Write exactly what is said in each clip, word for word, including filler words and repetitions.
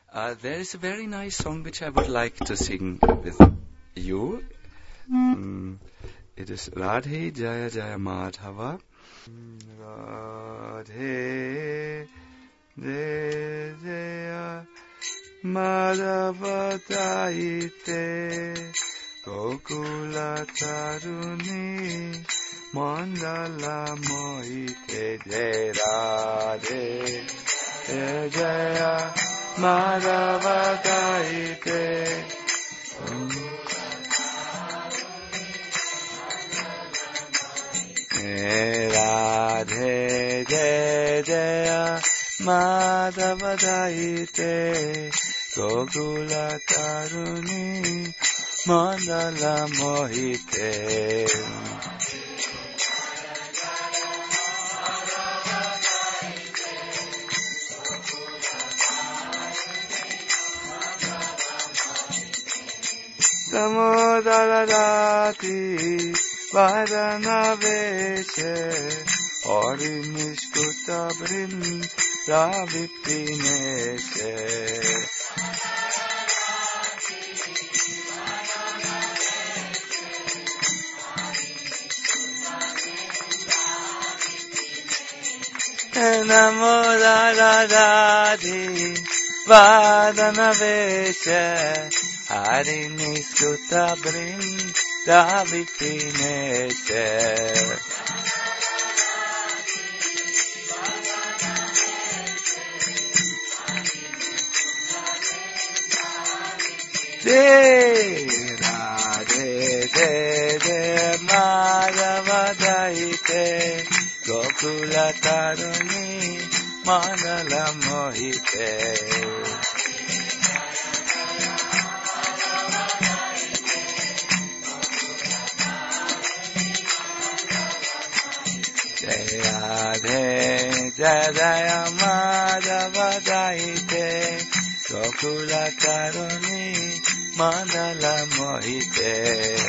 Uh, there is a very nice song which I would like to sing with you. Mm, it is Radhe Jaya Jaya Madhava. Radhe Jaya Jaya Madhava Daite Gokula Taruni Mandala Mohite Jai Radhe Jaya Jaya Madhava Daite Radhe Jaya Jaya Madhava Daite Gokula Taruni Mandala Mohite Damodara Rati Varana Veshe Ori Nishkuta Vrinda Vipineshe Namodara Rati Varana Veshe Hari Nishkuta Vrinda Vipineshe De Radhe De De Madhava Daite Gokula Taruni Mandala Mohite Radhe Jaya Jaya Madhava Daite Gokula Taruni Mandala Mohite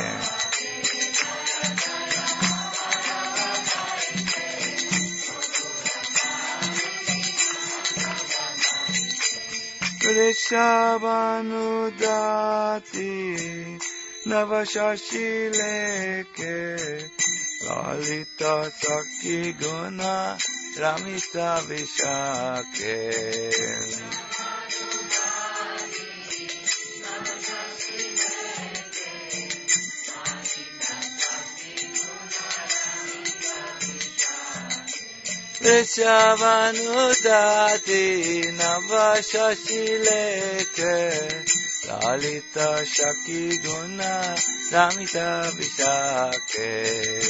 Rishabhanu Dati Navashashi Leke Lalita Sakhi Guna Ramita Vishake Rishabhanu Dati Navashashi Leke Lalita Sakhi Guna Ramita Vishake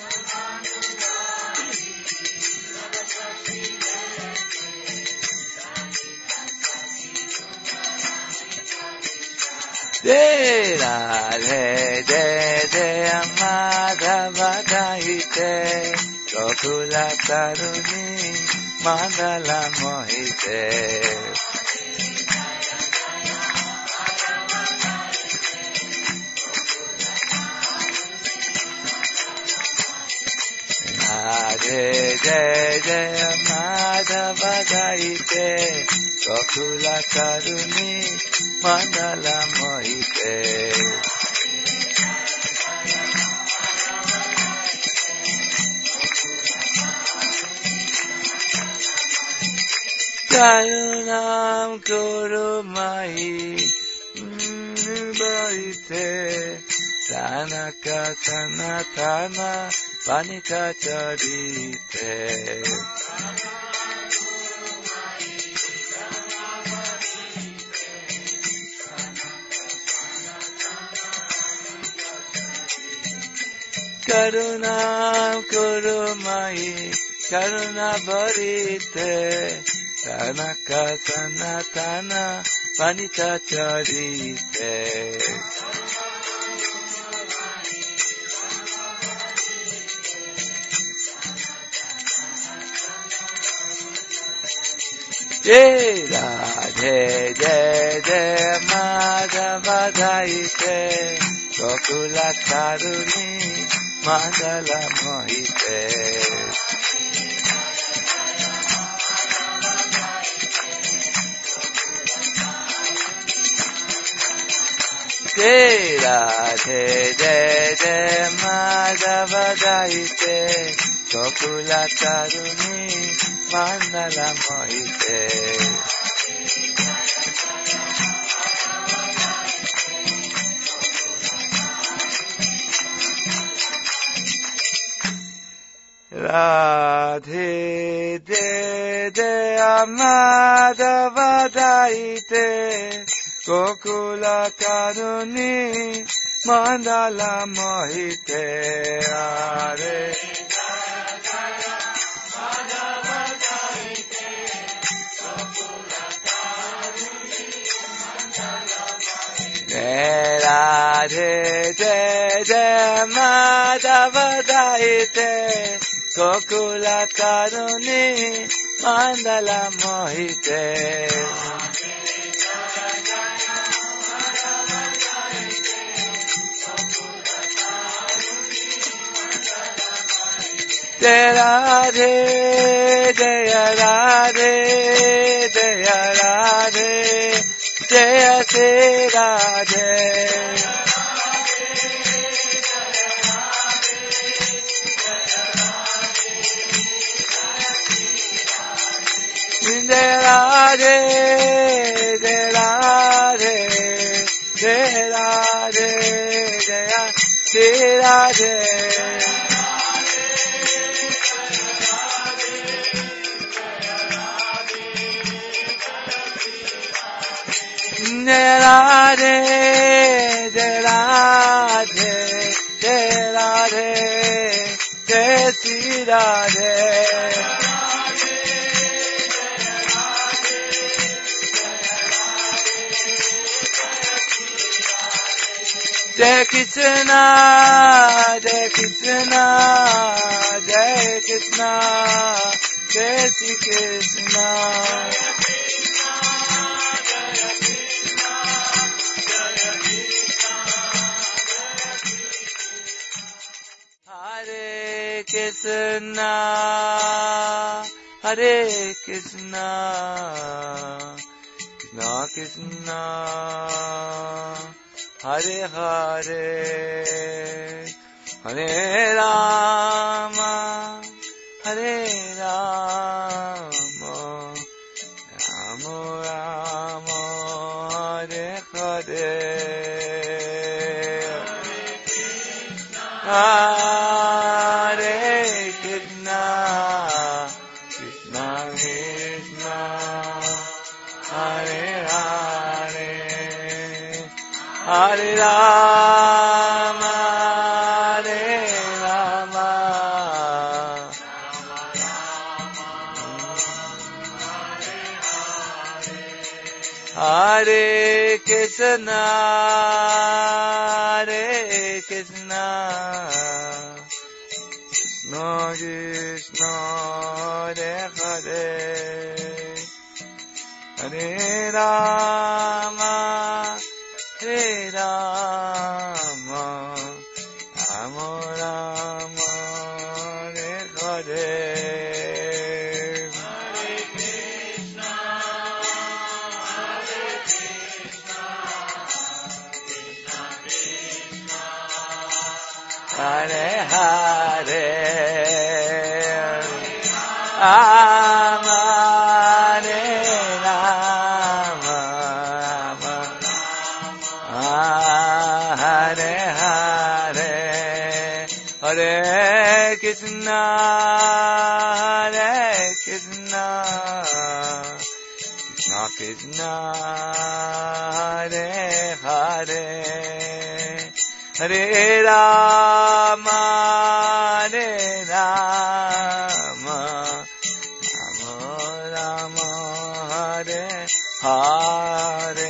De Radhe De De Madhava Daite Gokula Taruni Mandala Mohite Radhe Jaya Jaya Madhava Daite Gokula Taruni Mandala Mohite Karunam Kuru Mai Nibaite Tanaka Sanatana Vanita Charite Karunam Kuru Mai Karuna Bharite Tanaka Sanatana Vanita Charite Jai Radhe Jai Jai Madhava Daite Gokula Taruni Mandala Mohite Jai Radhe Jai Jai Madhava Gaite Gokula Taruni Mandala Mohite Radhe Jai Jai Madhava Gaite Gokula Taruni Mandala Mohite Radhe Radhe Jai Jai Madhava Gaite Gokula Taruni Mandala Mohite Jai Radhe Jai Radhe Jai Radhe Jai Shri Radhe Jai Radhe Jai Radhe Jai Radhe Jai Shri Radhe Jai Radhe Jai Radhe Jai Radhe Jai Shri Radhe Jai Krishna Jai Krishna Jai Krishna Jai Shri Krishna Hare Krishna Hare Krishna Krishna Krishna Hare Hare Hare Rama Hare Rama Rama Rama Hare Hare Hare Krishna Krishna Krishna Hare Hare Hare Rama Hare Rama Hare Krishna Hare Krishna Krishna Krishna Hare Hare Hare Rama Hare Rama Rama Rama Hare Hare Hare Hare Rama Hare Rama Hare Hare Hare Krishna Hare Krishna Krishna Krishna Hare Hare Hare Rama Hare Rama Rama Rama Hare Hare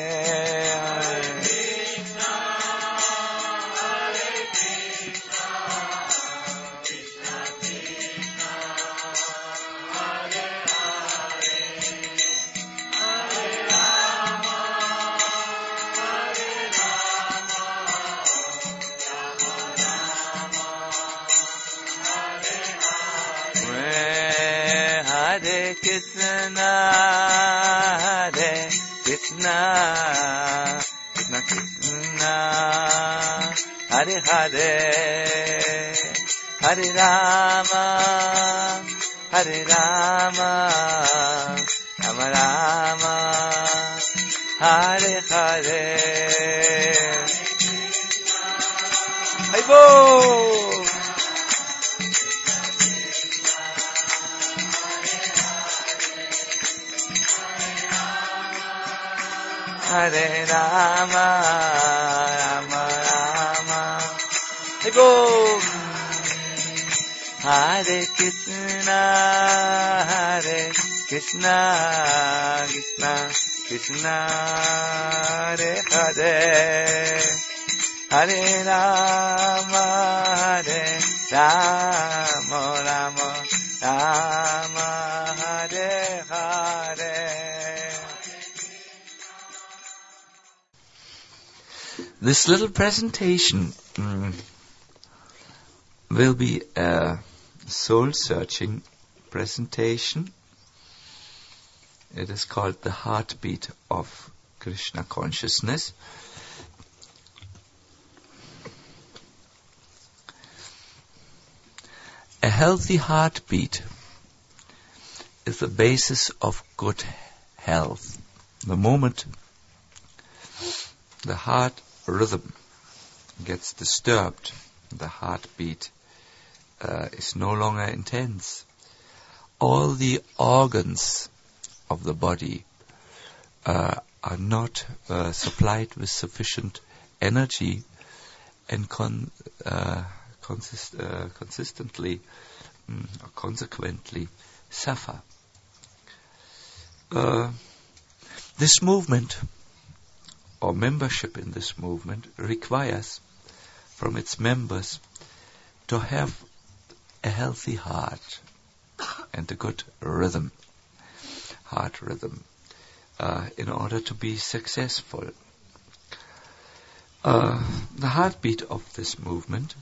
Hare Krishna Hare Krishna Krishna Krishna, Hare Hare, Hare Rama, Hare Rama, Rama Rama, Hare Hare. Haibo! Hare Rama, Rama Rama, Haibo! Hare Krishna, Hare Krishna, Krishna Krishna, Hare Hare, Hare Rama, Hare Rama, Rama Rama, Hare Hare. This little presentation mm, will be a soul-searching presentation. It is called The Heartbeat of Krishna Consciousness. A healthy heartbeat is the basis of good health. The moment the heart rhythm gets disturbed, the heartbeat uh, is no longer intense. All the organs of the body uh, are not uh, supplied with sufficient energy and con- uh, consist- uh, consistently mm, or consequently suffer. Uh, this movement or membership in this movement requires from its members to have a healthy heart and a good rhythm, heart rhythm, uh, in order to be successful. Uh, the heartbeat of this movement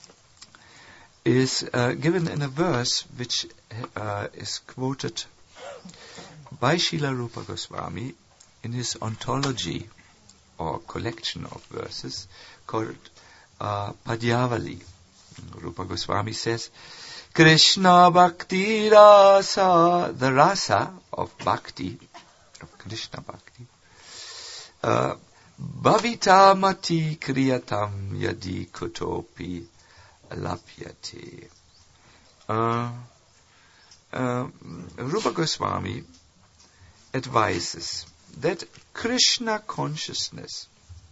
is uh, given in a verse which uh, is quoted by Srila Rupa Goswami in his ontology or collection of verses called uh, Padyavali. Rupa Goswami says, Krishna Bhakti Rasa, the rasa of bhakti, of Krishna Bhakti, uh, Bhavita Mati Kriyatam Yadi Kutopi Lapyate. Uh, uh, Rupa Goswami advises that Krishna consciousness,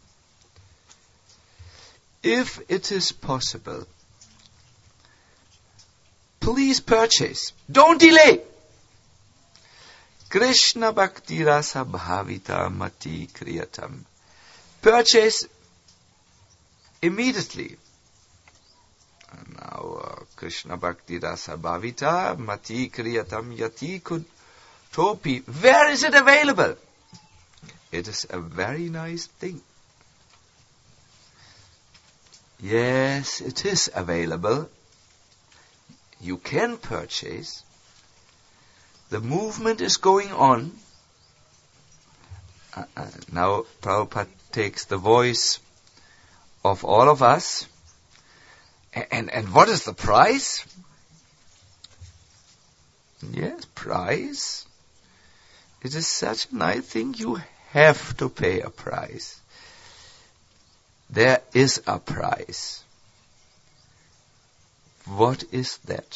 if it is possible, please purchase. Don't delay. Krishna Bhakti Rasa Bhavita Mati Kriyatam. Purchase immediately. Now, uh, Krishna Bhakti Rasa Bhavita Mati Kriyatam Yati Kutopi. Where is it available? It is a very nice thing. Yes, it is available. You can purchase. The movement is going on. Uh, uh, now Prabhupada takes the voice of all of us. And, and, and what is the price? Yes, price. It is such a nice thing, you have to pay a price. There is a price. What is that?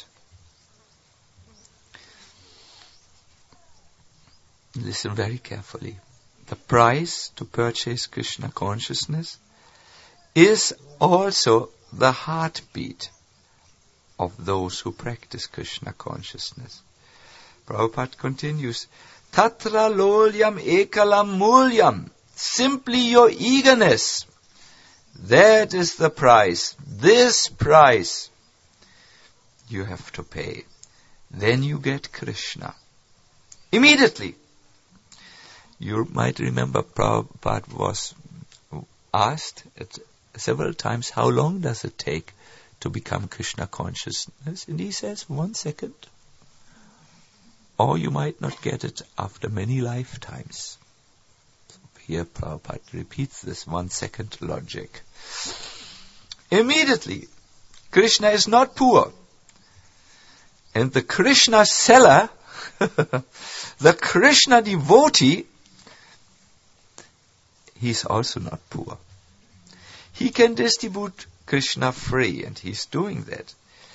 Listen very carefully. The price to purchase Krishna consciousness is also the heartbeat of those who practice Krishna consciousness. Prabhupada continues, Tatra lolyam ekalam mulyam. Simply your eagerness. That is the price. This price you have to pay. Then you get Krishna. Immediately. You might remember Prabhupada was asked at several times, how long does it take to become Krishna consciousness? And he says, one second. Or you might not get it after many lifetimes. here Prabhupada repeats this one second logic. Immediately, Krishna is not poor. And the Krishna seller, the Krishna devotee, he's also not poor. He can distribute Krishna free, and he's doing that.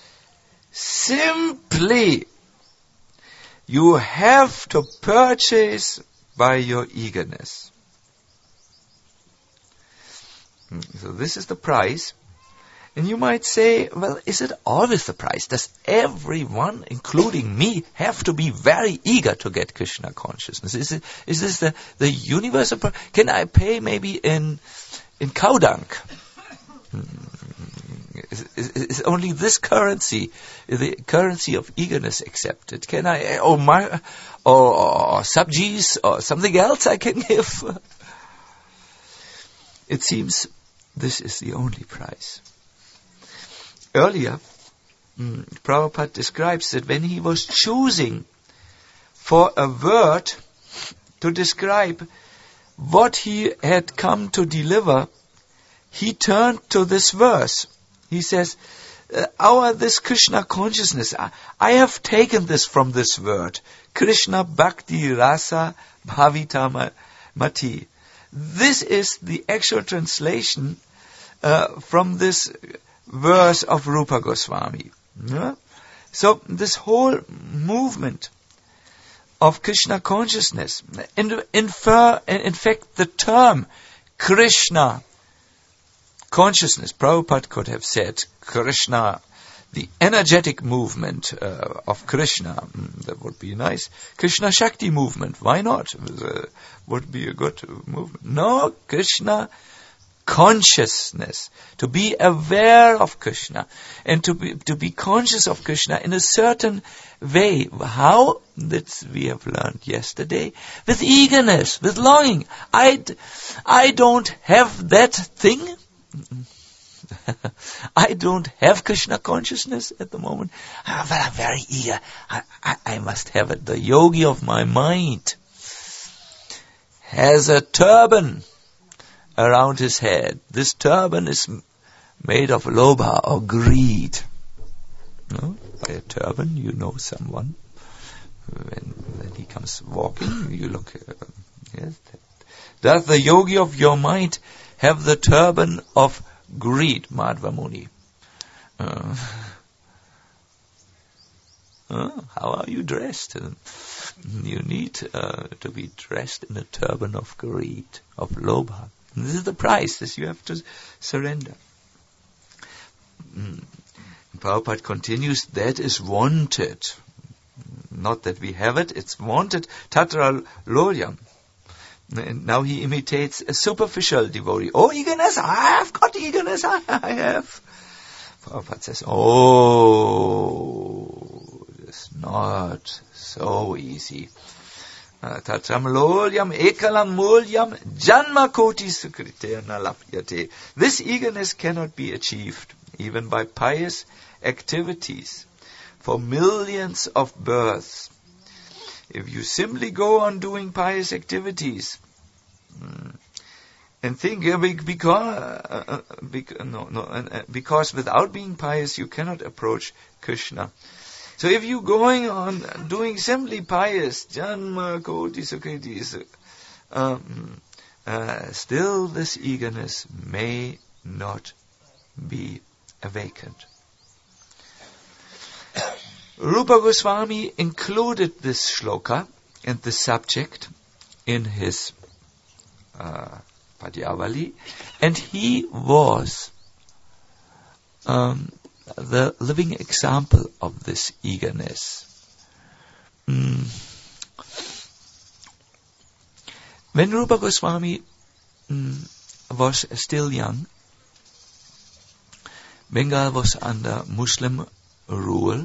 Simply, you have to purchase by your eagerness. So this is the price. And you might say, well, is it always the price? Does everyone, including me, have to be very eager to get Krishna consciousness? Is it, is this the, the universal price? Can I pay maybe in, in cow dung? Is, is, is only this currency, the currency of eagerness, accepted? Can I, or my, or, or subsidies, or something else I can give? It seems this is the only price. Earlier, mm, Prabhupada describes that when he was choosing for a word to describe what he had come to deliver, he turned to this verse. He says, uh, our this Krishna consciousness, I, I have taken this from this word, Krishna Bhakti Rasa Bhavita Mati. This is the actual translation uh, from this verse of Rupa Goswami. Yeah? So this whole movement of Krishna consciousness, in, infer, in fact the term Krishna consciousness, Prabhupada could have said Krishna, the energetic movement uh, of Krishna, mm, that would be nice. Krishna Shakti movement, why not? It was a, would be a good movement. No, Krishna consciousness, to be aware of Krishna and to be to be conscious of Krishna in a certain way. How? That we have learned yesterday. With eagerness, with longing. I, d- I don't have that thing. I don't have Krishna consciousness at the moment, ah, but I'm very eager. I, I, I must have it. The yogi of my mind has a turban around his head. This turban is made of lobha or greed. No? By a turban, you know someone. When, when he comes walking, you look. Uh, yes. Does the yogi of your mind have the turban of greed, Madhva Muni? Uh, uh, how are you dressed? Uh, you need uh, to be dressed in a turban of greed, of lobha. And this is the price that you have to surrender. Mm. Prabhupada continues, that is wanted. Not that we have it, it's wanted. Tatra loyam. And now he imitates a superficial devotee. Oh, eagerness, I have got eagerness, I, I have. Prabhupada says, oh, it's not so easy. Tatram lolyam ekalam mulyam janma koti sukriterna lapyate. This eagerness cannot be achieved even by pious activities for millions of births. If you simply go on doing pious activities mm, and think, yeah, because, uh, uh, because, no, no, uh, because without being pious you cannot approach Krishna. So if you're going on doing simply pious, janma koti sukritis, um, uh, still this eagerness may not be awakened. Rupa Goswami included this shloka and the subject in his uh, Padyavali, and he was um, the living example of this eagerness. Mm. When Rupa Goswami mm, was still young, Bengal was under Muslim rule,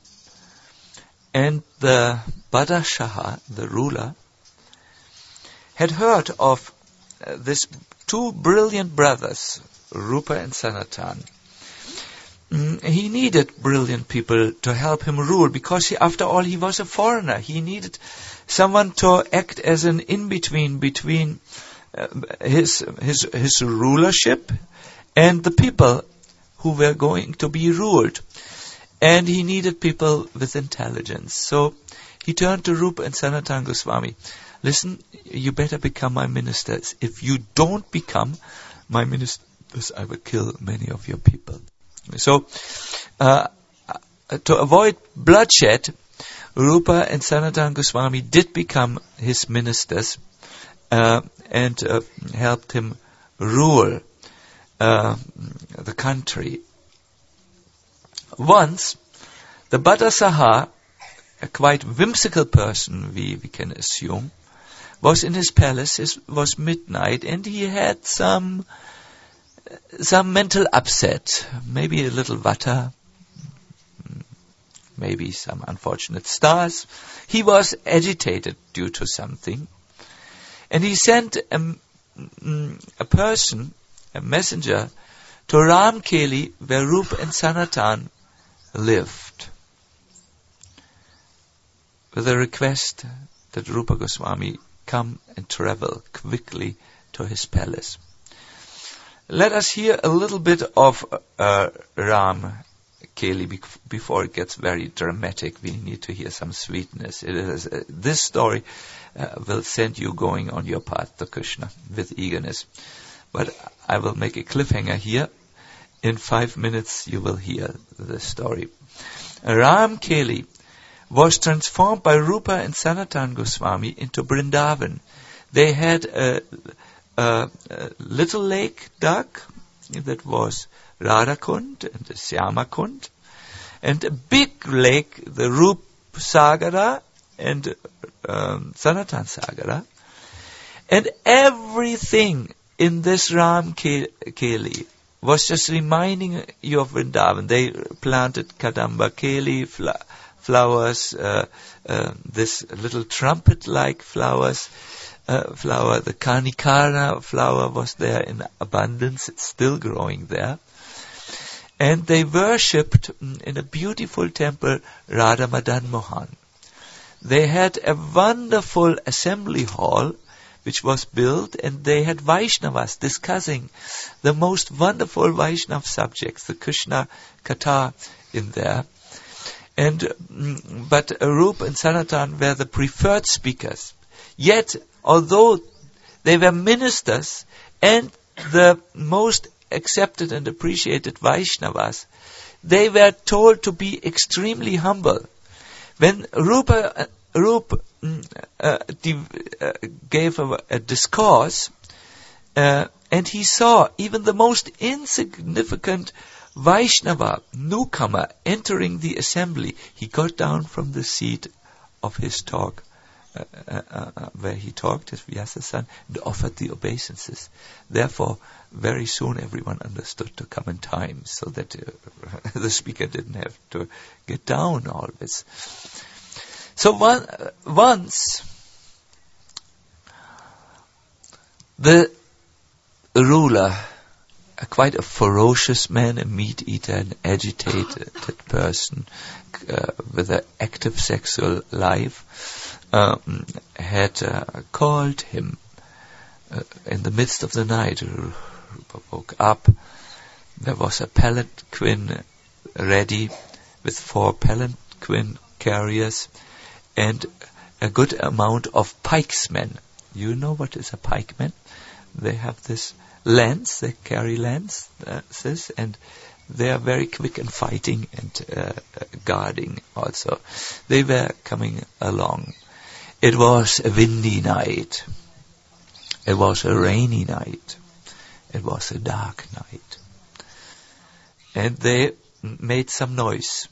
and the Badashaha, the ruler, had heard of uh, these two brilliant brothers, Rupa and Sanatan. Mm, he needed brilliant people to help him rule, because he, after all, he was a foreigner. He needed someone to act as an in-between between uh, his his his rulership and the people who were going to be ruled. And he needed people with intelligence. So he turned to Rupa and Sanatana Goswami. Listen, you better become my ministers. If you don't become my ministers, I will kill many of your people. So, uh, to avoid bloodshed, Rupa and Sanatana Goswami did become his ministers uh, and uh, helped him rule uh, the country. Once, the Bhatta Saha, a quite whimsical person, we, we can assume, was in his palace. It was midnight, and he had some some mental upset, maybe a little vata, maybe some unfortunate stars. He was agitated due to something, and he sent a, a person, a messenger, to Ramkeli, where Rupa and Sanatan lived, with a request that Rupa Goswami come and travel quickly to his palace. Let us hear a little bit of uh, Ram Keli be- before it gets very dramatic. We need to hear some sweetness. It is, uh, this story uh, will send you going on your path to Krishna with eagerness. But I will make a cliffhanger here. In five minutes you will hear the story. Ram Keli was transformed by Rupa and Sanatana Goswami into Vrindavan. They had a, a, a little lake dug that was Radhakund and the Syamakund, and a big lake, the Rup Sagara and um, Sanatan Sagara. And everything in this Ram Keli was just reminding you of Vrindavan. They planted Kadamba Keli, fla- flowers, uh, uh, this little trumpet-like flowers, uh, flower, the Karnikara flower was there in abundance. It's still growing there. And they worshipped in a beautiful temple Radha Madan Mohan. They had a wonderful assembly hall which was built, and they had Vaishnavas discussing the most wonderful Vaishnav subjects, the Krishna Katha in there. And mm, but Rupa and Sanatan were the preferred speakers. Yet, although they were ministers and the most accepted and appreciated Vaishnavas, they were told to be extremely humble. When Rupa uh, Rupa uh, div- uh, gave a, a discourse, uh, and he saw even the most insignificant Vaishnava newcomer entering the assembly, he got down from the seat of his talk, uh, uh, uh, where he talked as Vyasa-san, and offered the obeisances. Therefore, very soon everyone understood to come in time, so that uh, the speaker didn't have to get down always. So one, uh, once, the ruler, a quite a ferocious man, a meat eater, an agitated person uh, with an active sexual life, um, had uh, called him uh, in the midst of the night. Rupa woke up. There was a palanquin ready with four palanquin carriers and a good amount of pikesmen. You know what is a pikeman? They have this lance, they carry lances, and they are very quick in fighting and uh, guarding also. They were coming along. It was a windy night. It was a rainy night. It was a dark night. And they made some noise.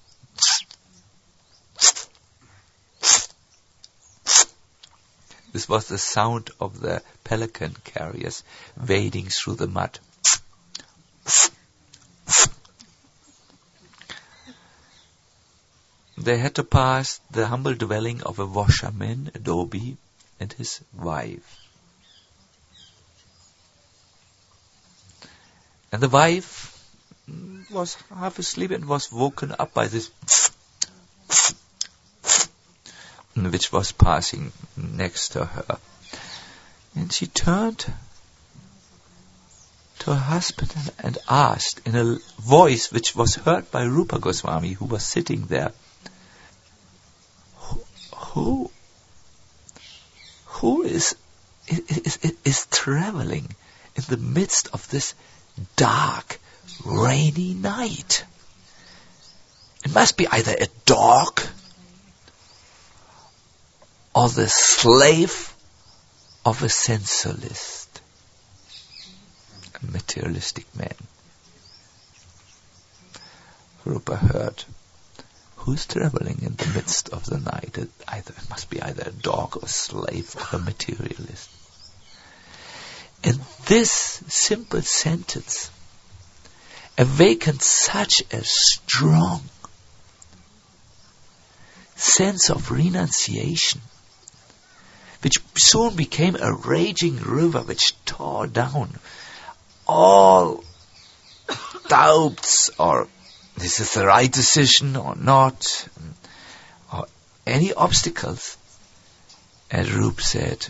This was the sound of the pelican carriers wading through the mud. They had to pass the humble dwelling of a washerman, a dhobi, and his wife. And the wife was half asleep and was woken up by this which was passing next to her. And she turned to her husband and, and asked in a voice which was heard by Rupa Goswami, who was sitting there, who, who, who is, is, is, is traveling in the midst of this dark, rainy night? It must be either a dog or the slave of a sensualist, a materialistic man. Rupa heard, who's traveling in the midst of the night? It, either, it must be either a dog or a slave or a materialist. And this simple sentence awakened such a strong sense of renunciation, which soon became a raging river which tore down all doubts, or this is the right decision or not, or any obstacles. And Rup said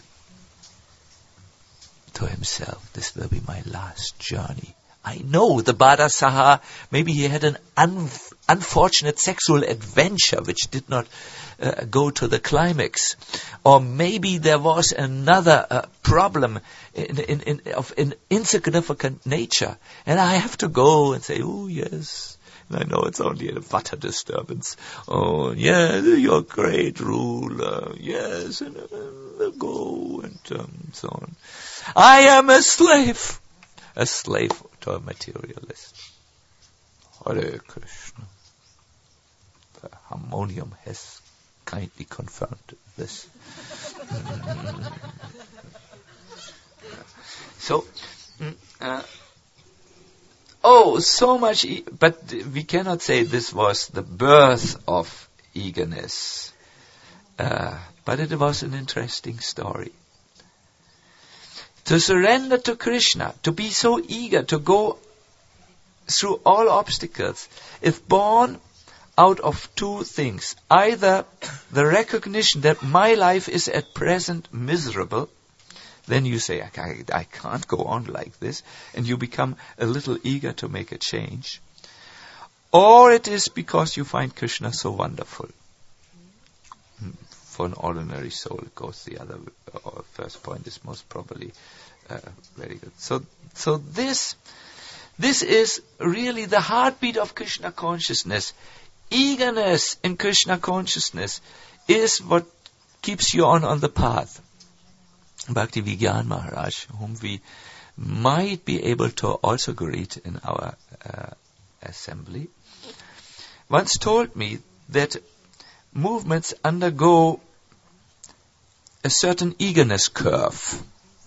to himself, this will be my last journey. I know the Badasaha, maybe he had an un- unfortunate sexual adventure which did not uh, go to the climax. Or maybe there was another uh, problem in, in, in, of an insignificant nature. And I have to go and say, oh yes, I know it's only a water disturbance. Oh yes, you're great ruler. Yes, and uh, go and um, so on. I am a slave. A slave to a materialist. Hare Krishna. The harmonium has kindly confirmed this. So, uh, oh, so much, e- but we cannot say this was the birth of eagerness. Uh, but it was an interesting story. To surrender to Krishna, to be so eager to go through all obstacles, is born out of two things. Either the recognition that my life is at present miserable, then you say, I, I can't go on like this, and you become a little eager to make a change. Or it is because you find Krishna so wonderful. For an ordinary soul, it goes the other way. Or first point is most probably uh, very good. So, so this, this is really the heartbeat of Krishna consciousness. Eagerness in Krishna consciousness is what keeps you on on the path. Bhakti Vigyan Maharaj, whom we might be able to also greet in our uh, assembly, once told me that movements undergo a certain eagerness curve.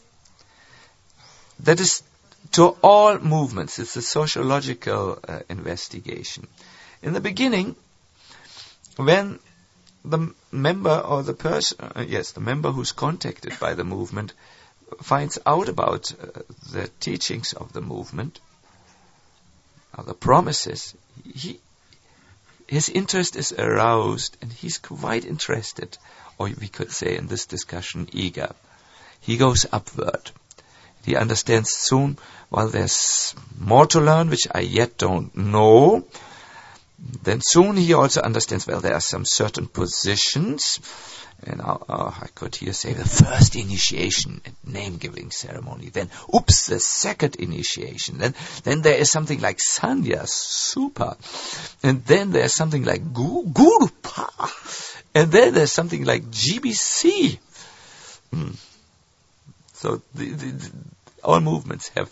That is to all movements. It's a sociological uh, investigation. In the beginning, when the member or the person, uh, yes, the member who's contacted by the movement finds out about uh, the teachings of the movement, or the promises, he, his interest is aroused and he's quite interested, or we could say in this discussion, eager. He goes upward. He understands soon, well, there's more to learn which I yet don't know. Then soon he also understands, well, there are some certain positions, and uh, uh, I could here say the first initiation and name-giving ceremony. Then, oops, the second initiation. Then, then there is something like Sanya, super. And then there's something like Gu- Guru Pa. And then there's something like G B C. Mm. So the, the, the, all movements have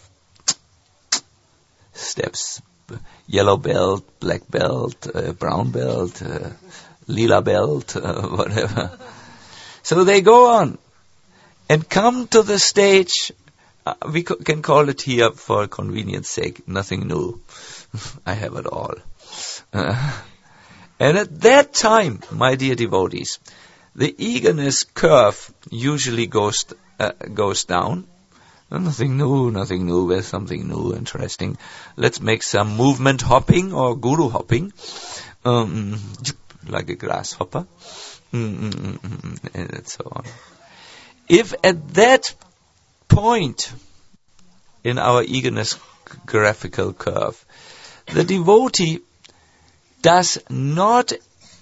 steps. Yellow belt, black belt, uh, brown belt, uh, lila belt, uh, whatever. So they go on and come to the stage. Uh, we co- can call it here, for convenience sake, nothing new. I have it all. Uh, and at that time, my dear devotees, the eagerness curve usually goes uh, goes down. Nothing new, nothing new, there's something new, interesting. Let's make some movement hopping or guru hopping, um, like a grasshopper, and so on. If at that point in our eagerness graphical curve. The devotee does not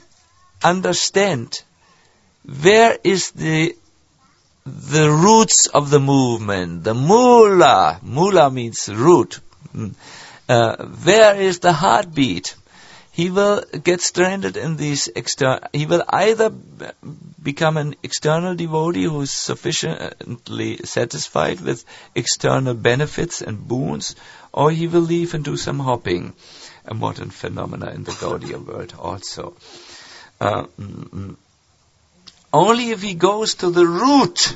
understand where is the the roots of the movement. The mula, mula means root. Uh, where is the heartbeat? He will get stranded in these external. He will either b- become an external devotee who is sufficiently satisfied with external benefits and boons, or he will leave and do some hopping, a modern phenomena in the Gaudiya world also. Uh, mm, only if he goes to the root,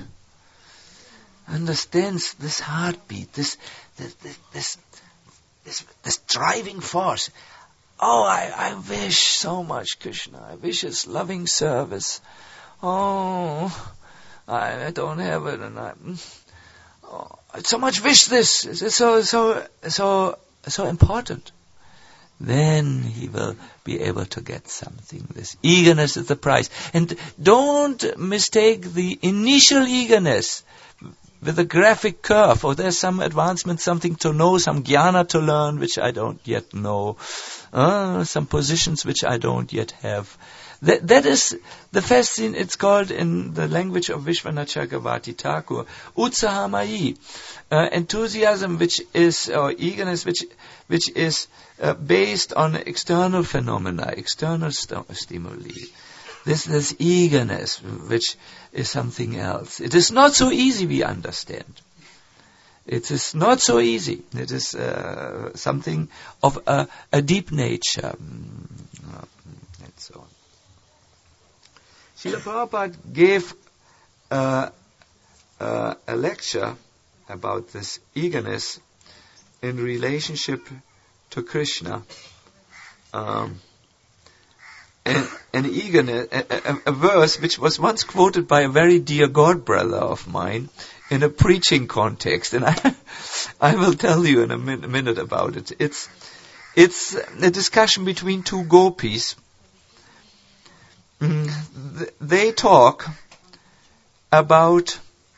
understands this heartbeat, this this this this, this, this driving force. Oh, I, I wish so much Krishna. I wish his loving service. Oh, I, I don't have it, and I oh, I so much wish this. It's so so so so important. Then he will be able to get something. This eagerness is the price. And don't mistake the initial eagerness with a graphic curve. Oh, there's some advancement, something to know, some jnana to learn, which I don't yet know. Uh, some positions which I don't yet have. That, that is the first thing. It's called in the language of Vishwanath Chakravarti Thakur, Utsahamayi, uh, enthusiasm which is, or eagerness which which is uh, based on external phenomena, external st- stimuli. This this eagerness which is something else. It is not so easy, we understand. It is not so easy. It is uh, something of a, a deep nature. And so on. Srila Prabhupada gave uh, uh, a lecture about this eagerness in relationship to Krishna. Um, and an eagerness, a, a, a verse which was once quoted by a very dear god brother of mine in a preaching context, and I, I will tell you in a, min- a minute about it. It's it's a discussion between two gopis. Mm, th- they talk about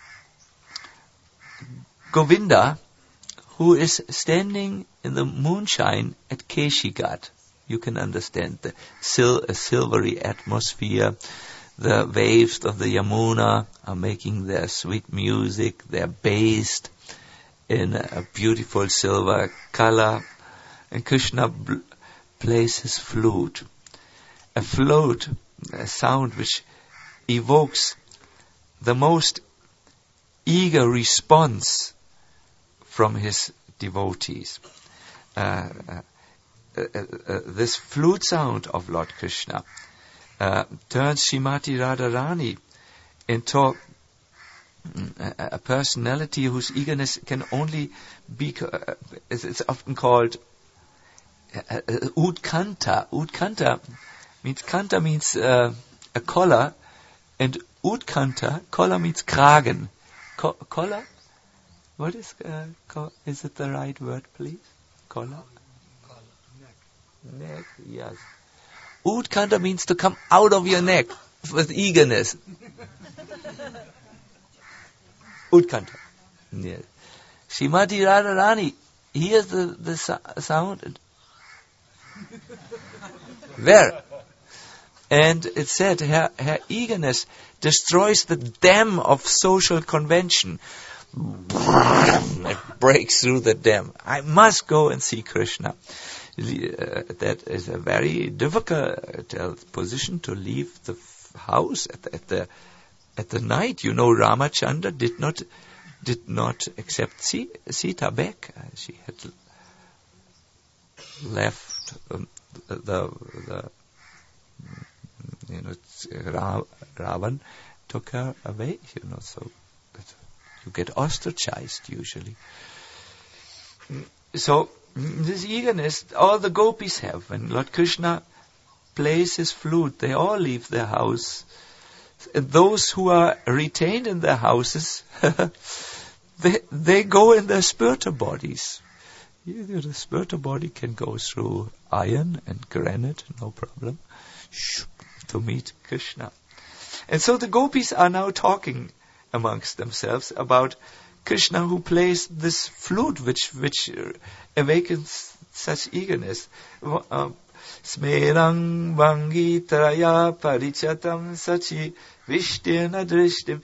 Govinda, who is standing in the moonshine at Keshigat. You can understand the sil- silvery atmosphere. The waves of the Yamuna are making their sweet music. They're bathed in a beautiful silver color. And Krishna bl- plays his flute. A flute, a sound which evokes the most eager response from his devotees. Uh, uh, uh, uh, this flute sound of Lord Krishna uh, turns Srimati Radharani into a, a personality whose eagerness can only be, uh, it's often called uh, uh, Utkanta. Utkanta means, Kanta means uh, a collar, and Utkanta, collar means Kragen. Co- collar? What is, uh, co- is it the right word, please? Collar? Neck. Neck, yes. Utkanta means to come out of your neck with eagerness. Utkanta. Yes. Srimati Radharani hears the, the so- sound. Where? And it said her, her eagerness destroys the dam of social convention. It breaks through the dam. I must go and see Krishna. Uh, that is a very difficult uh, position to leave the f- house at the, at the at the night. You know, Ramachandra did not did not accept si- Sita back. Uh, she had left um, the, the the you know Ra- Ravan took her away. You know, so you get ostracized usually. So this eagerness, all the gopis have. When Lord Krishna plays his flute, they all leave their house. And those who are retained in their houses, they they go in their spiritual bodies. The spiritual body can go through iron and granite, no problem, to meet Krishna. And so the gopis are now talking amongst themselves about Krishna who plays this flute, which which awakens such eagerness. Uh, Smerang Vangi Traya Parichatam Sachi Vishtena Drishtim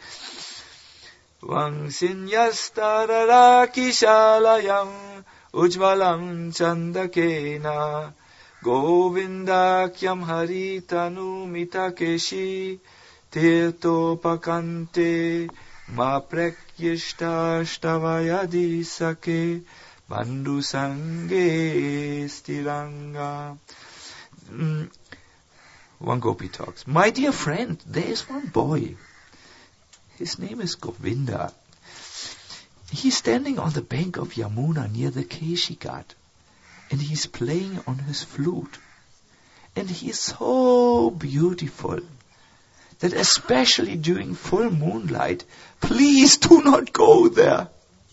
Vangsinyastarara Kishalayam Ujvalam Chandakena Govindakyam Haritanu Mitakeshi Tirtopakante Ma Prekyishta Shtavayadi Sake Bandhu Sange Stiranga. Mm, one gopi talks. My dear friend, there is one boy. His name is Govinda. He's standing on the bank of Yamuna near the Keshi Ghat, and he's playing on his flute. And he is so beautiful that especially during full moonlight, please do not go there.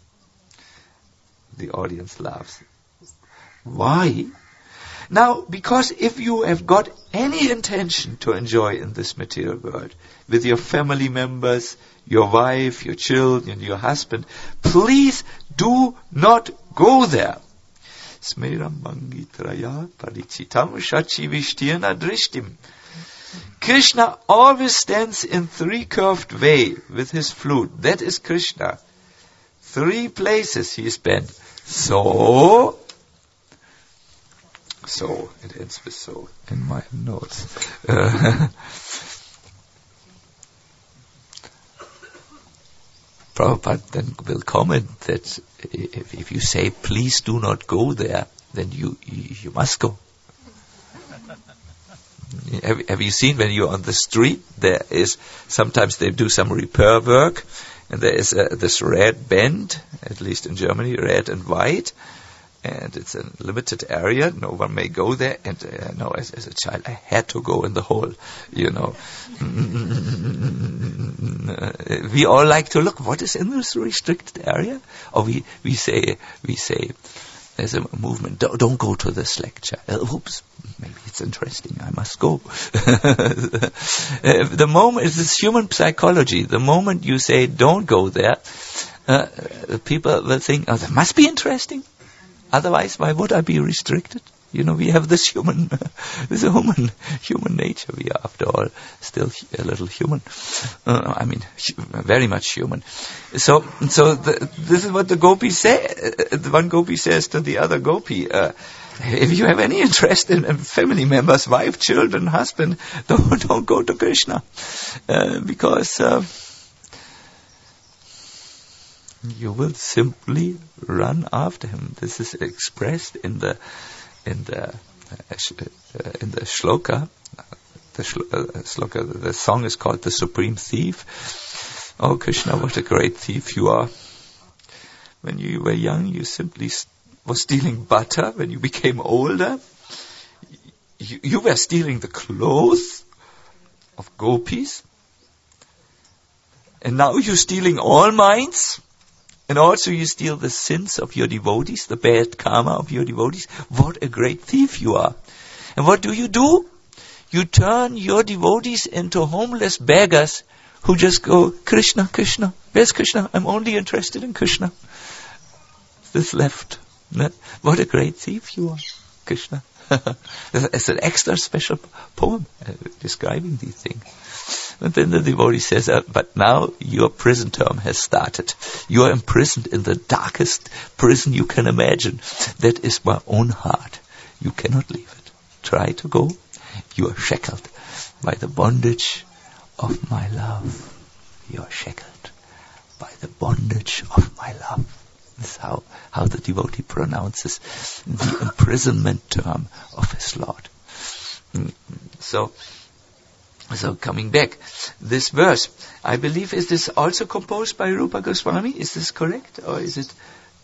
The audience laughs. Why? Now, because if you have got any intention to enjoy in this material world, with your family members, your wife, your children, your husband, please do not go there. Krishna always stands in three curved way with his flute. That is Krishna. Three places he spent. So, so, it ends with so in my notes. Uh, Prabhupada then will comment that if, if you say, please do not go there, then you you, you must go. Have, have you seen when you're on the street, there is, sometimes they do some repair work, and there is uh, this red band, at least in Germany, red and white, and it's a limited area, no one may go there, and uh, no, as, as a child, I had to go in the hole, you know. We all like to look, what is in this restricted area? Or we, we say, we say, there's a movement, don't, don't go to this lecture. Uh, oops, maybe it's interesting, I must go. uh, the moment, it's this human psychology, the moment you say don't go there, uh, people will think, oh, that must be interesting. Otherwise, why would I be restricted? You know, we have this human, this human, human nature. We are, after all, still a little human. Uh, I mean, very much human. So, so the, this is what the gopi say. Uh, the one gopi says to the other gopi, uh, if you have any interest in, in family members, wife, children, husband, don't, don't go to Krishna. Uh, because, uh, you will simply run after him. This is expressed in the in the uh, in the shloka. The shlo- uh, shloka. The song is called "The Supreme Thief." Oh Krishna, what a great thief you are! When you were young, you simply st- were stealing butter. When you became older, you, you were stealing the clothes of gopis, and now you're stealing all minds. And also you steal the sins of your devotees, the bad karma of your devotees. What a great thief you are. And what do you do? You turn your devotees into homeless beggars who just go, Krishna, Krishna. Where's Krishna? I'm only interested in Krishna. This left. What a great thief you are, Krishna. It's an extra special poem uh, describing these things. And then the devotee says, uh, but now your prison term has started. You are imprisoned in the darkest prison you can imagine. That is my own heart. You cannot leave it. Try to go. You are shackled by the bondage of my love. You are shackled by the bondage of my love. This is how, how the devotee pronounces the imprisonment term of his Lord. So, So coming back, this verse, I believe, is this also composed by Rupa Goswami? Is this correct? Or is it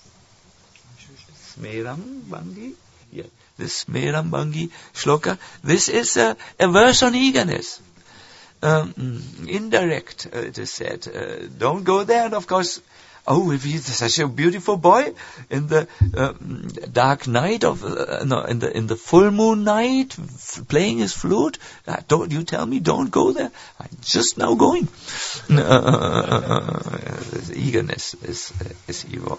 Smeram Bangi? Yeah, this Smeram Bangi shloka. This is a, a verse on eagerness. Um, indirect, uh, it is said. Uh, don't go there. And of course, oh, if he's such a beautiful boy in the uh, dark night of, uh, no, in the in the full moon night, f- playing his flute, uh, don't you tell me, don't go there. I'm just now going. Uh, uh, uh, this eagerness is uh, is evil.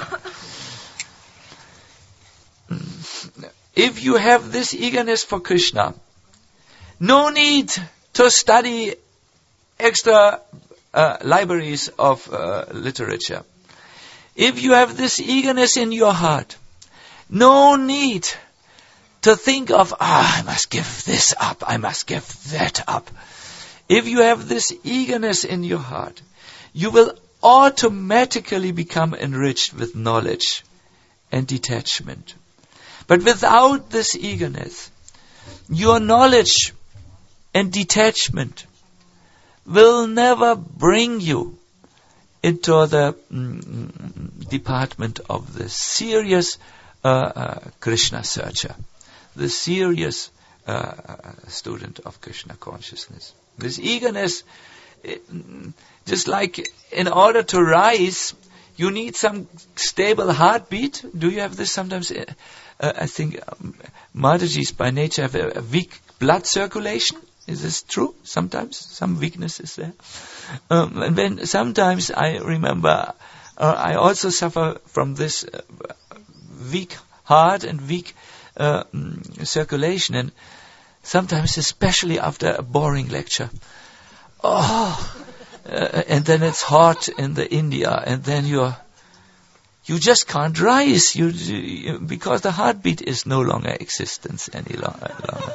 If you have this eagerness for Krishna, no need to study extra uh, libraries of uh, literature. If you have this eagerness in your heart, no need to think of, ah, I must give this up, I must give that up. If you have this eagerness in your heart, you will automatically become enriched with knowledge and detachment. But without this eagerness, your knowledge and detachment will never bring you into the mm, department of the serious uh, uh, Krishna searcher, the serious uh, student of Krishna consciousness. This eagerness, it, just like in order to rise, you need some stable heartbeat. Do you have this sometimes? Uh, I think um, Mataji's by nature have a, a weak blood circulation. Is this true? Sometimes some weakness is there. Um, and when sometimes I remember, uh, I also suffer from this uh, weak heart and weak uh, mm, circulation, and sometimes, especially after a boring lecture, oh, uh, and then it's hot in the India, and then you're you just can't rise, you, you because the heartbeat is no longer existence any longer.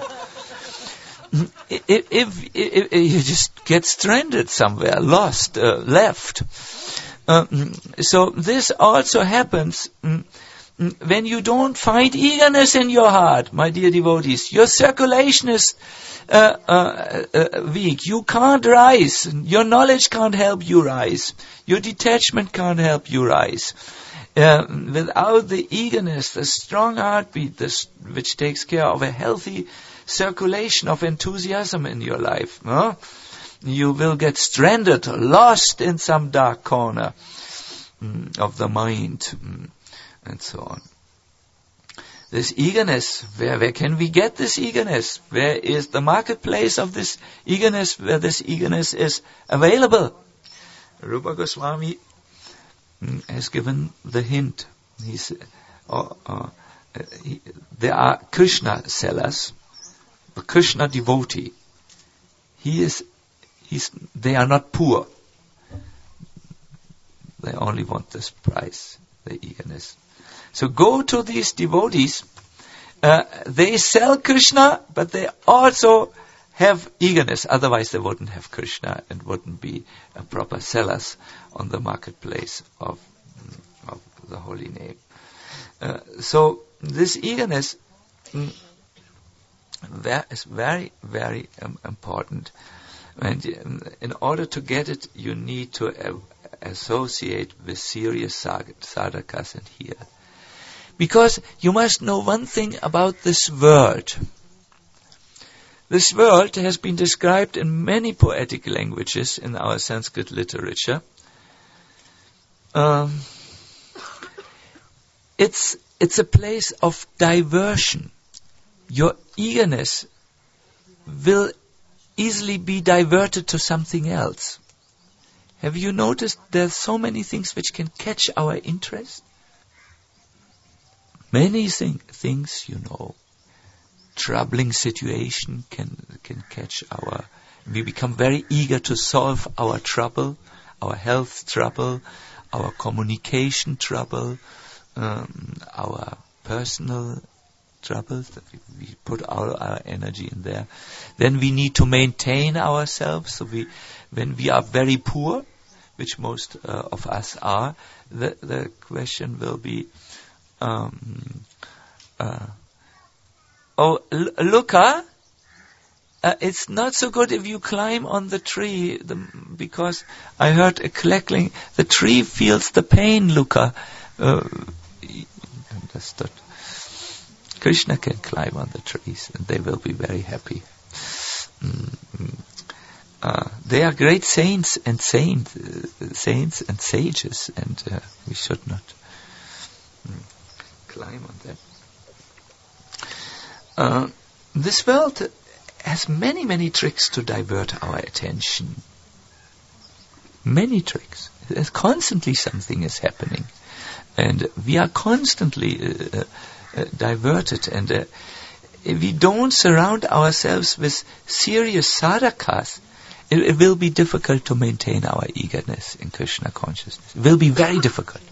If, if, if, if you just get stranded somewhere, lost, uh, left. Um, so this also happens um, when you don't find eagerness in your heart, my dear devotees. Your circulation is uh, uh, uh, weak. You can't rise. Your knowledge can't help you rise. Your detachment can't help you rise. Uh, without the eagerness, the strong heartbeat, this, which takes care of a healthy circulation of enthusiasm in your life, huh? You will get stranded, lost in some dark corner mm, of the mind, mm, and so on. This eagerness, where, where can we get this eagerness? Where is the marketplace of this eagerness, where this eagerness is available? Rupa Goswami mm, has given the hint. He said, uh, uh, he, there are Krishna sellers, the Krishna devotee. He is, he's, they are not poor. They only want this price, the eagerness. So go to these devotees. Uh, they sell Krishna, but they also have eagerness. Otherwise they wouldn't have Krishna and wouldn't be uh, proper sellers on the marketplace of, of the holy name. Uh, so this eagerness mm, is very, very um, important. And um, in order to get it, you need to uh, associate with serious sadhakas and here. Because you must know one thing about this world. This world has been described in many poetic languages in our Sanskrit literature. Um, it's it's a place of diversion. Your eagerness will easily be diverted to something else. Have you noticed there's so many things which can catch our interest? Many thing, things, you know, troubling situation can can catch our... We become very eager to solve our trouble, our health trouble, our communication trouble, um, our personal troubles. We put all our energy in there. Then we need to maintain ourselves. So we, when we are very poor, which most uh, of us are, the the question will be, um, uh, oh, L- Luca, uh, it's not so good if you climb on the tree, the, because I heard a clackling. The tree feels the pain, Luca. Uh, understood. Krishna can climb on the trees and they will be very happy. Mm-hmm. uh, they are great saints and saint, uh, saints and sages, and uh, we should not mm, climb on them. Uh, this world has many, many tricks to divert our attention. Many tricks. There's constantly something is happening. And we are constantly uh, uh, diverted. And uh, if we don't surround ourselves with serious sadhakas, it, it will be difficult to maintain our eagerness in Krishna consciousness. It will be very difficult.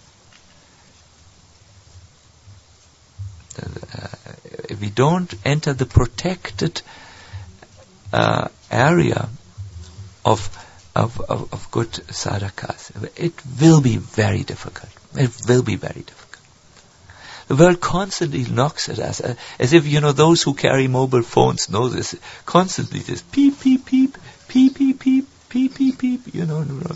Uh, if we don't enter the protected uh, area of, of, of, of good sadhakas, it will be very difficult. It will be very difficult. The world constantly knocks at us, uh, as if, you know, those who carry mobile phones know this. Constantly this peep, peep, peep, peep, peep, peep, peep, peep, peep, you know.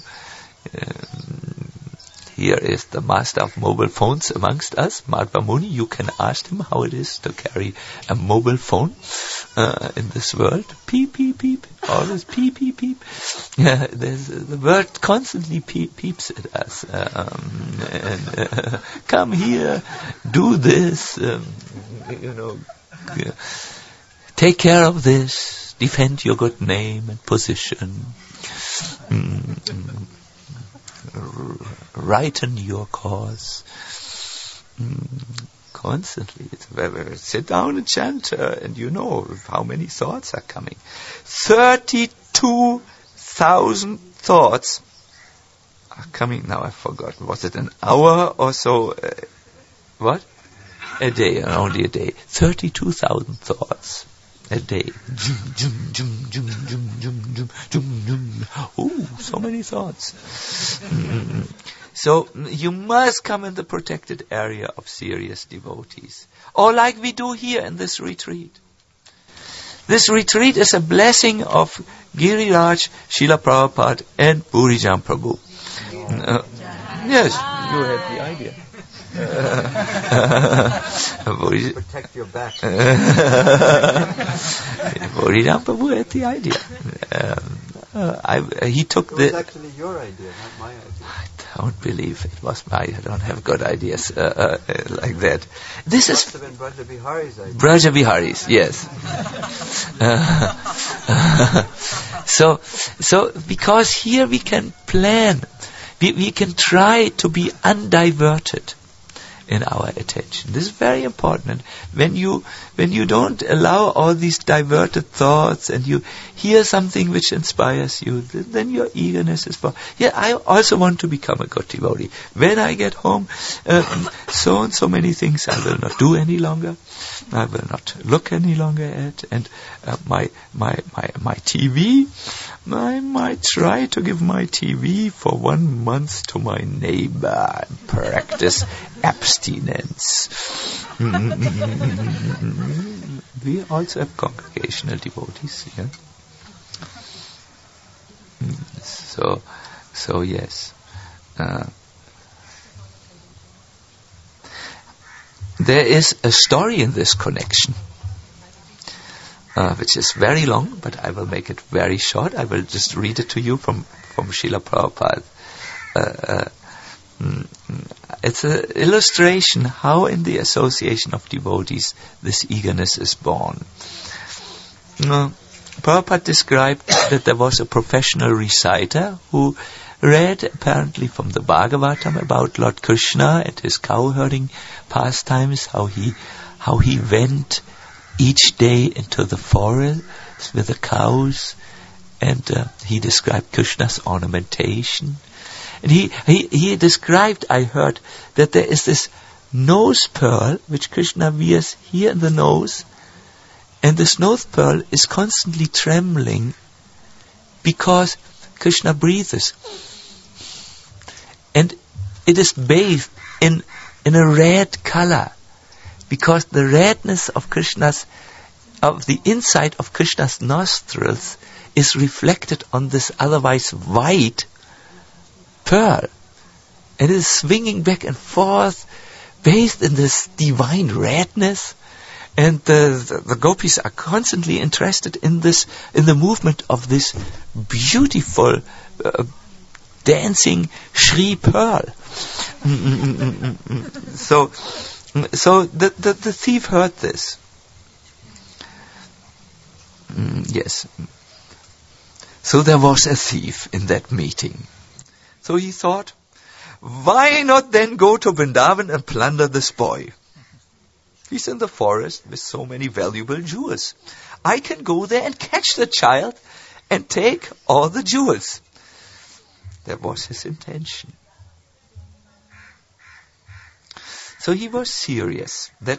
Um, here is the master of mobile phones amongst us, Madhva Muni. You can ask him how it is to carry a mobile phone uh, in this world. Peep, peep, peep. Always peep, peep, peep. Yeah, there's, uh, the world constantly peep, peeps at us. Um, and, uh, come here, do this, um, you know, yeah. Take care of this, defend your good name and position. Mm-hmm. Righten your cause. Mm, constantly. It's very, sit down and chant, uh, and you know how many thoughts are coming. thirty-two thousand thoughts are coming. Now I forgot. Was it an hour or so? Uh, what? A day, only a day. thirty-two thousand thoughts. A day. Ooh, so many thoughts. Mm-hmm. So you must come in the protected area of serious devotees. Or like we do here in this retreat. This retreat is a blessing of Giriraj, Srila Prabhupada and Purijan Prabhu. Uh, yes, you have the idea. Protect your back. Purijan Prabhu had the idea. Um, uh, I, uh, he took it the... It was actually your idea, not my idea. I don't believe it was my... I don't have good ideas uh, uh, like that. This it is... must have been Braja Bihari's idea. Braja Bihari's, yes. uh, uh, so, so, because here we can plan, we, we can try to be undiverted in our attention. This is very important. When you when you don't allow all these diverted thoughts and you hear something which inspires you, then your eagerness is born. Yeah, I also want to become a good devotee. When I get home, uh, so and so many things I will not do any longer. I will not look any longer at. And uh, my my my my T V, I might try to give my T V for one month to my neighbor and practice abstinence. We also have congregational devotees here. So, so yes. Uh, there is a story in this connection, uh, which is very long, but I will make it very short. I will just read it to you from, from Srila Prabhupada. Uh, uh, It's an illustration how in the association of devotees this eagerness is born. Uh, Prabhupada described that there was a professional reciter who read apparently from the Bhagavatam about Lord Krishna and his cow-herding pastimes, how he how he went each day into the forest with the cows, and uh, he described Krishna's ornamentation. And he, he, he described, I heard, that there is this nose pearl which Krishna wears here in the nose, and this nose pearl is constantly trembling because Krishna breathes. And it is bathed in, in a red color, because the redness of Krishna's, of the inside of Krishna's nostrils is reflected on this otherwise white pearl, and it is swinging back and forth, bathed in this divine redness, And the, the, the gopis are constantly interested in this, in the movement of this beautiful uh, dancing Shri Pearl. so, so the, the the thief heard this. Mm, yes. So there was a thief in that meeting. So he thought, why not then go to Vrindavan and plunder this boy? He's in the forest with so many valuable jewels. I can go there and catch the child and take all the jewels. That was his intention. So he was serious that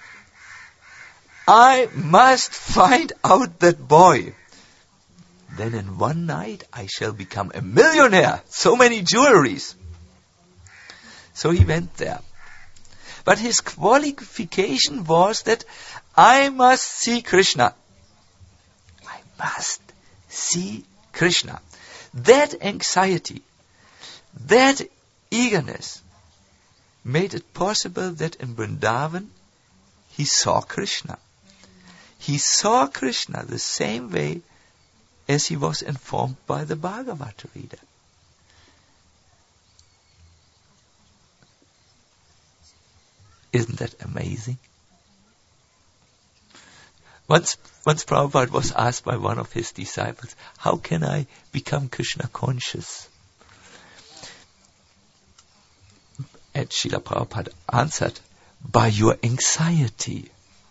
I must find out that boy. Then in one night I shall become a millionaire. So many jewelries. So he went there. But his qualification was that I must see Krishna. I must see Krishna. That anxiety, that eagerness made it possible that in Vrindavan he saw Krishna. He saw Krishna the same way as he was informed by the Bhagavata reader. Isn't that amazing? Once, once Prabhupada was asked by one of his disciples, how can I become Krishna conscious? And Srila Prabhupada answered, by your anxiety.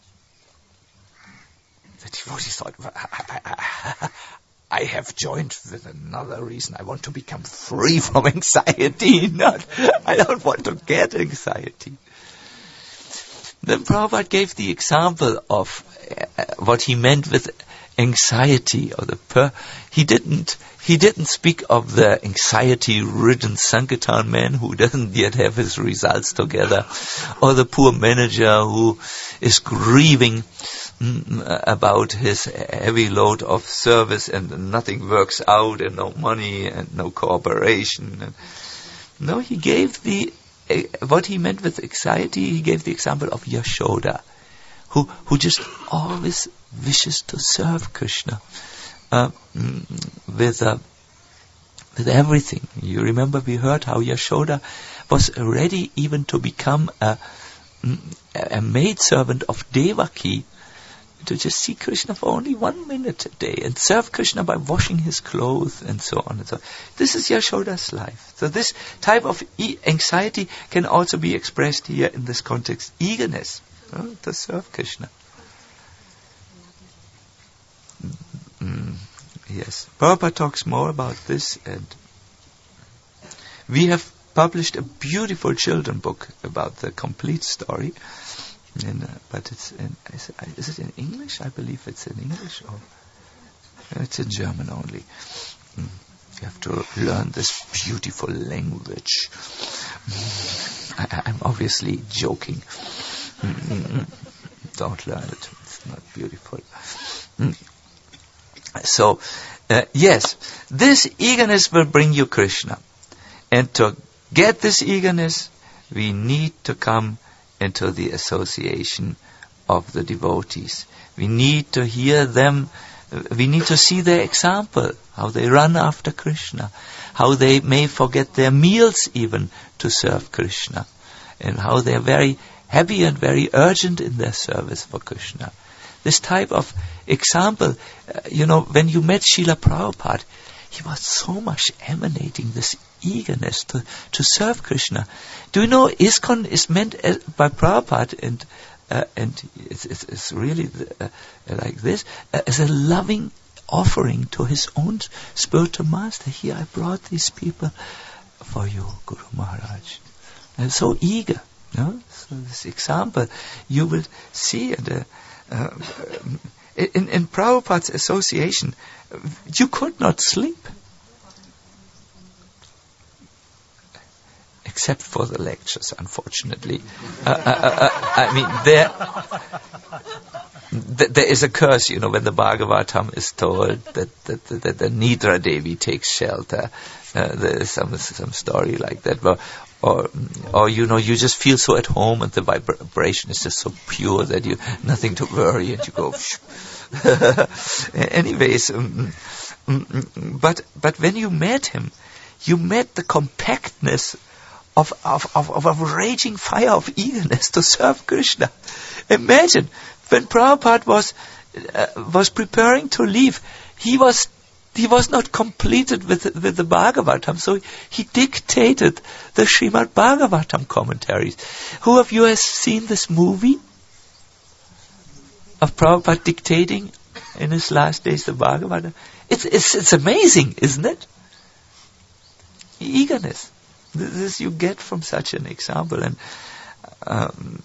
The devotee thought, I have joined with another reason. I want to become free from anxiety. Not, I don't want to get anxiety. Then Prabhupada gave the example of uh, what he meant with anxiety, or the per- he didn't he didn't speak of the anxiety-ridden Sankirtan man who doesn't yet have his results together, or the poor manager who is grieving mm, about his heavy load of service and nothing works out and no money and no cooperation. And no, he gave the what he meant with anxiety, he gave the example of Yashoda, who who just always wishes to serve Krishna uh, with uh, with everything. You remember we heard how Yashoda was ready even to become a, a maidservant of Devaki, to just see Krishna for only one minute a day and serve Krishna by washing his clothes and so on and so on. This is Yashoda's life. So this type of e- anxiety can also be expressed here in this context. Eagerness uh, to serve Krishna. Mm, yes. Prabhupada talks more about this, and we have published a beautiful children book about the complete story. In, uh, but it's in, is it, is it in English? I believe it's in English, or it's in German only. Mm. You have to learn this beautiful language. Mm. I, I'm obviously joking. Mm-mm. Don't learn it. It's not beautiful. Mm. So, uh, yes, this eagerness will bring you Krishna. And to get this eagerness, we need to come into the association of the devotees. We need to hear them, we need to see their example, how they run after Krishna, how they may forget their meals even to serve Krishna, and how they are very happy and very urgent in their service for Krishna. This type of example, uh, you know, when you met Srila Prabhupada, he was so much emanating this eagerness to, to serve Krishna. Do you know ISKCON is meant as, by Prabhupada, and uh, and it's, it's, it's really the, uh, like this, uh, as a loving offering to his own spiritual master. Here I brought these people for you, Guru Maharaj. And so eager. You know? So this example you will see and, uh, uh, in, in Prabhupada's association, you could not sleep. Except for the lectures, unfortunately. Uh, uh, uh, uh, I mean, there, th- there is a curse, you know, when the Bhagavatam is told that, that, that, that the Nidra Devi takes shelter. Uh, there is some some story like that, where or, or you know, you just feel so at home, and the vibration is just so pure that you nothing to worry, and you go. Anyways, um, but but when you met him, you met the compactness of of of, of a raging fire of eagerness to serve Krishna. Imagine when Prabhupada was uh, was preparing to leave, he was. He was not completed with with the Bhagavatam, so he dictated the Srimad Bhagavatam commentaries. Who of you has seen this movie of Prabhupada dictating in his last days the Bhagavatam? It's it's it's amazing, isn't it? Eagerness. This you get from such an example, and um,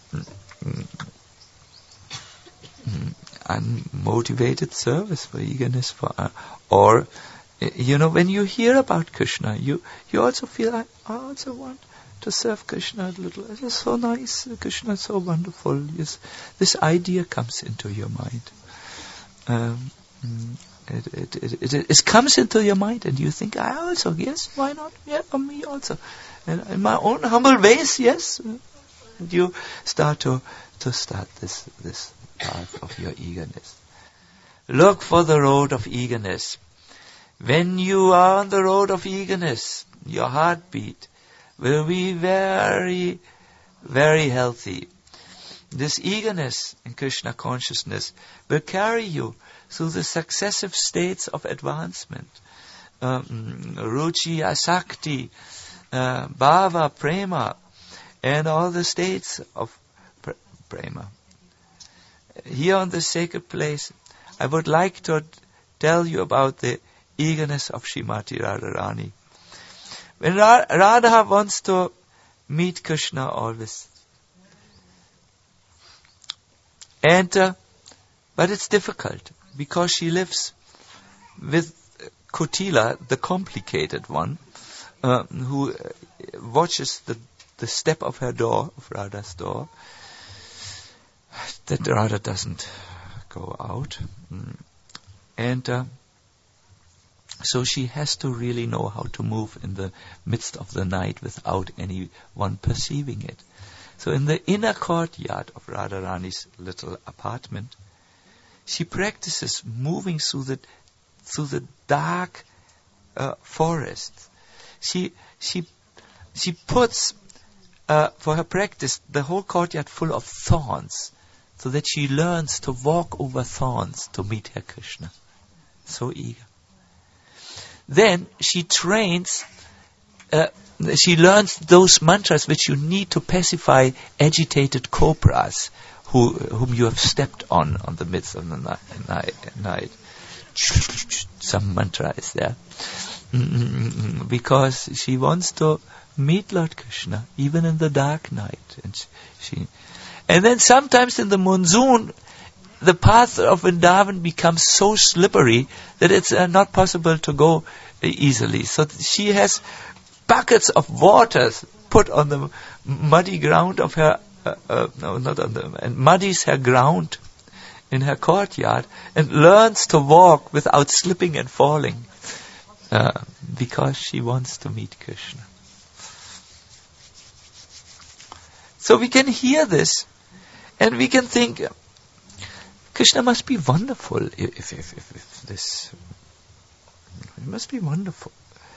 unmotivated service for eagerness for. Uh, Or, you know, when you hear about Krishna, you, you also feel, I also want to serve Krishna a little. It is so nice. Krishna is so wonderful. Yes, this idea comes into your mind. Um, it, it, it, it, it comes into your mind, and you think, I also, yes, why not? Yeah, for me also. And in my own humble ways, yes. And you start to, to start this, this path of your eagerness. Look for the road of eagerness. When you are on the road of eagerness, your heartbeat will be very, very healthy. This eagerness in Krishna consciousness will carry you through the successive states of advancement. Um, ruchi, asakti, uh, bhava, prema, and all the states of pr- prema. Here on this sacred place, I would like to tell you about the eagerness of Srimati Radharani. When Ra- Radha wants to meet Krishna always, and uh, but it's difficult because she lives with Kutila, the complicated one, uh, who watches the the step of her door, of Radha's door, that Radha doesn't go out. And uh, so she has to really know how to move in the midst of the night without anyone perceiving it. So in the inner courtyard of Radharani's little apartment, she practices moving through the through the dark uh, forest. She she she puts uh, for her practice the whole courtyard full of thorns, so that she learns to walk over thorns to meet her Krishna. So eager. Then she trains, uh, she learns those mantras which you need to pacify agitated cobras who, whom you have stepped on on the midst of the ni- night. night. Some mantra is there. Mm-hmm. Because she wants to meet Lord Krishna even in the dark night. And she, and then sometimes in the monsoon, the path of Vrindavan becomes so slippery that it's uh, not possible to go uh, easily. So th- she has buckets of water put on the muddy ground of her, uh, uh, no, not on the, and muddies her ground in her courtyard, and learns to walk without slipping and falling, uh, because she wants to meet Krishna. So we can hear this, and we can think, Krishna must be wonderful if, if, if, if this, it must be wonderful.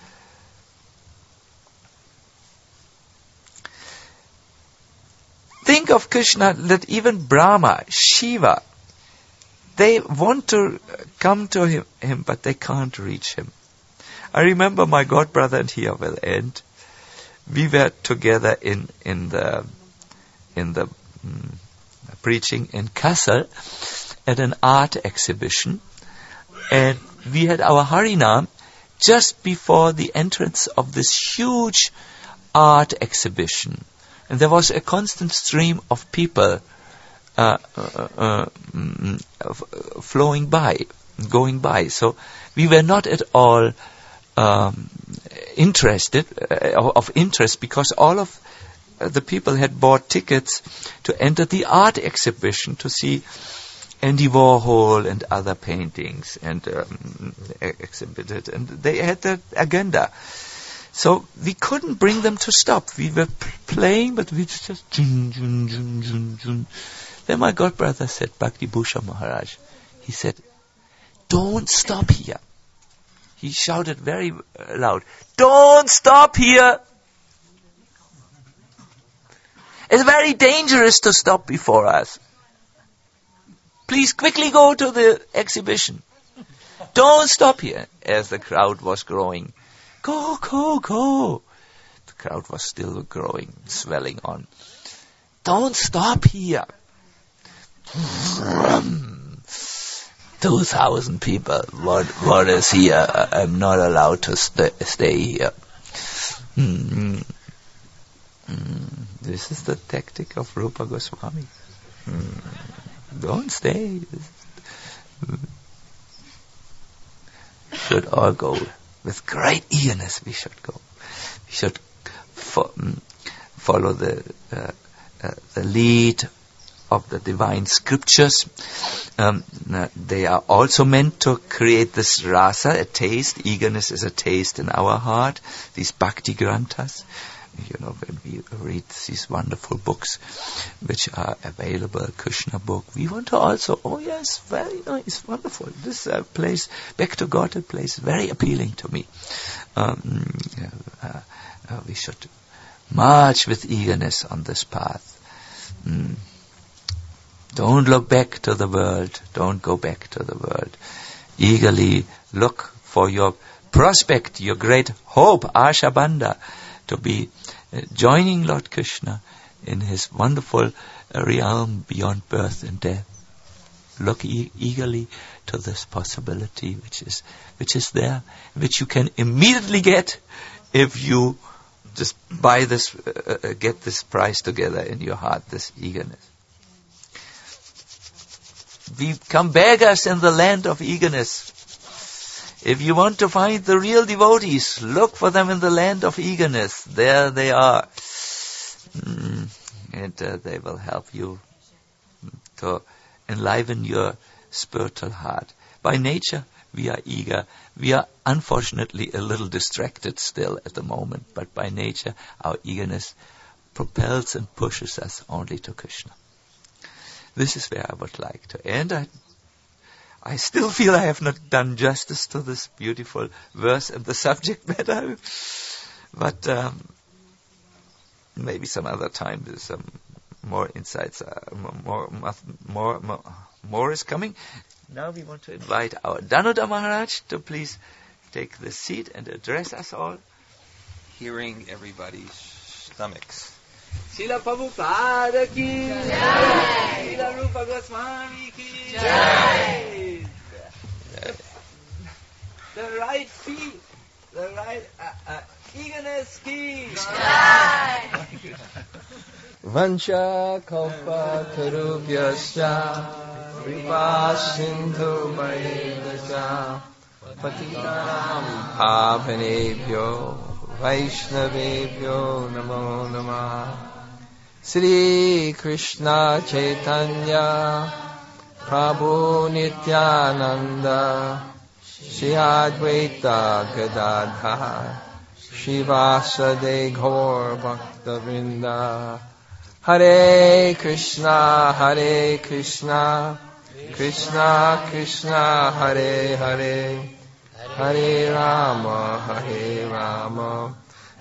Think of Krishna, that even Brahma, Shiva, they want to come to him, him, but they can't reach him. I remember my godbrother, and here will end. We were together in, in the, in the, mm, preaching in Kassel at an art exhibition, and we had our Harinam just before the entrance of this huge art exhibition, and there was a constant stream of people uh, uh, uh, mm, f- flowing by, going by. So we were not at all um, interested, uh, of interest, because all of the people had bought tickets to enter the art exhibition to see Andy Warhol and other paintings and um, exhibited, and they had that agenda. So we couldn't bring them to stop. We were p- playing, but we just... Jun, jun, jun, jun, jun. Then my godbrother said, Bhakti Bhushan Maharaj, he said, don't stop here. He shouted very uh, loud, don't stop here. It's very dangerous to stop before us. Please quickly go to the exhibition. Don't stop here. As the crowd was growing, go, go, go. The crowd was still growing, swelling on. Don't stop here. Two thousand people. What? What is here? I'm not allowed to st- stay here. Mm-hmm. Mm. This is the tactic of Rupa Goswami. Mm. Don't stay. Should all go with great eagerness. We should go. We should fo- follow the uh, uh, the lead of the divine scriptures. Um, they are also meant to create this rasa, a taste. Eagerness is a taste in our heart. These bhakti granthas. You know, when we read these wonderful books which are available, Krishna book, we want to also, oh yes, very nice, wonderful. This uh, place, back to God, a place very appealing to me. Um, uh, uh, we should march with eagerness on this path. Mm. Don't look back to the world. Don't go back to the world. Eagerly look for your prospect, your great hope, Asha Bandha, to be uh, joining Lord Krishna in his wonderful uh, realm beyond birth and death. Look e- eagerly to this possibility which is which is there, which you can immediately get if you just buy this, uh, uh, get this prize together in your heart, this eagerness. We come beggars in the land of eagerness. If you want to find the real devotees, look for them in the land of eagerness. There they are. Mm, and uh, they will help you to enliven your spiritual heart. By nature, we are eager. We are unfortunately a little distracted still at the moment, but by nature, our eagerness propels and pushes us only to Krishna. This is where I would like to end. I I still feel I have not done justice to this beautiful verse and the subject matter, but um, maybe some other time there's some more insights, uh, more, more, more, more is coming. Now we want to invite our Danuda Maharaj to please take the seat and address us all, hearing everybody's stomachs. Srila Prabhupada ki Jai, Srila Rupa Goswami ki Jai. The, the right feet, the right uh, uh, eagerness ki Jai. Vancha kalpa tarubhyascha kripa sindhu vaidascha patitanam pavanebhyo Vaishnavebhyo namo namah. Sri Krishna Chaitanya Prabhu Nityananda Shri Advaita Gadadhar Shivasade Gaur Bhaktavinda. Hare Krishna Hare Krishna Krishna Krishna Hare Hare Hare Rama, Hare Rama.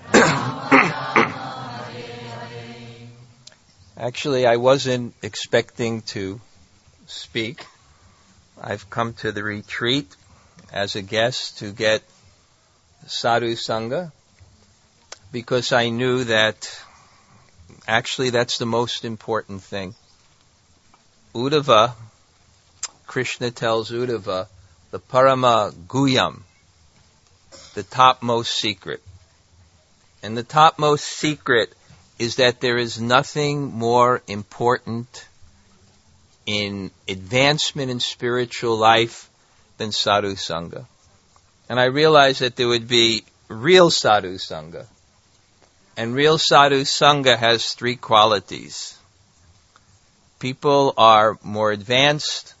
Actually, I wasn't expecting to speak. I've come to the retreat as a guest to get sadhu sangha because I knew that actually that's the most important thing. Uddhava, Krishna tells Uddhava, the Parama Guyam, the topmost secret. And the topmost secret is that there is nothing more important in advancement in spiritual life than sadhu sangha. And I realized that there would be real sadhu sangha. And real sadhu sangha has three qualities. People are more advanced,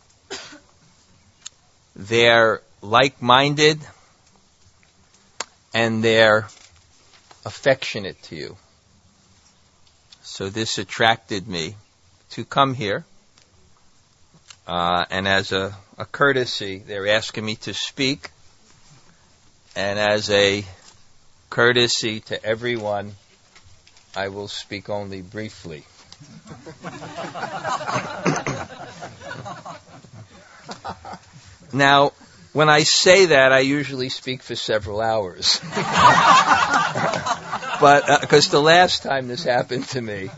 they're like-minded, and they're affectionate to you. So this attracted me to come here. Uh, and as a, a courtesy, they're asking me to speak. And as a courtesy to everyone, I will speak only briefly. Now, when I say that, I usually speak for several hours. But, because uh, the last time this happened to me,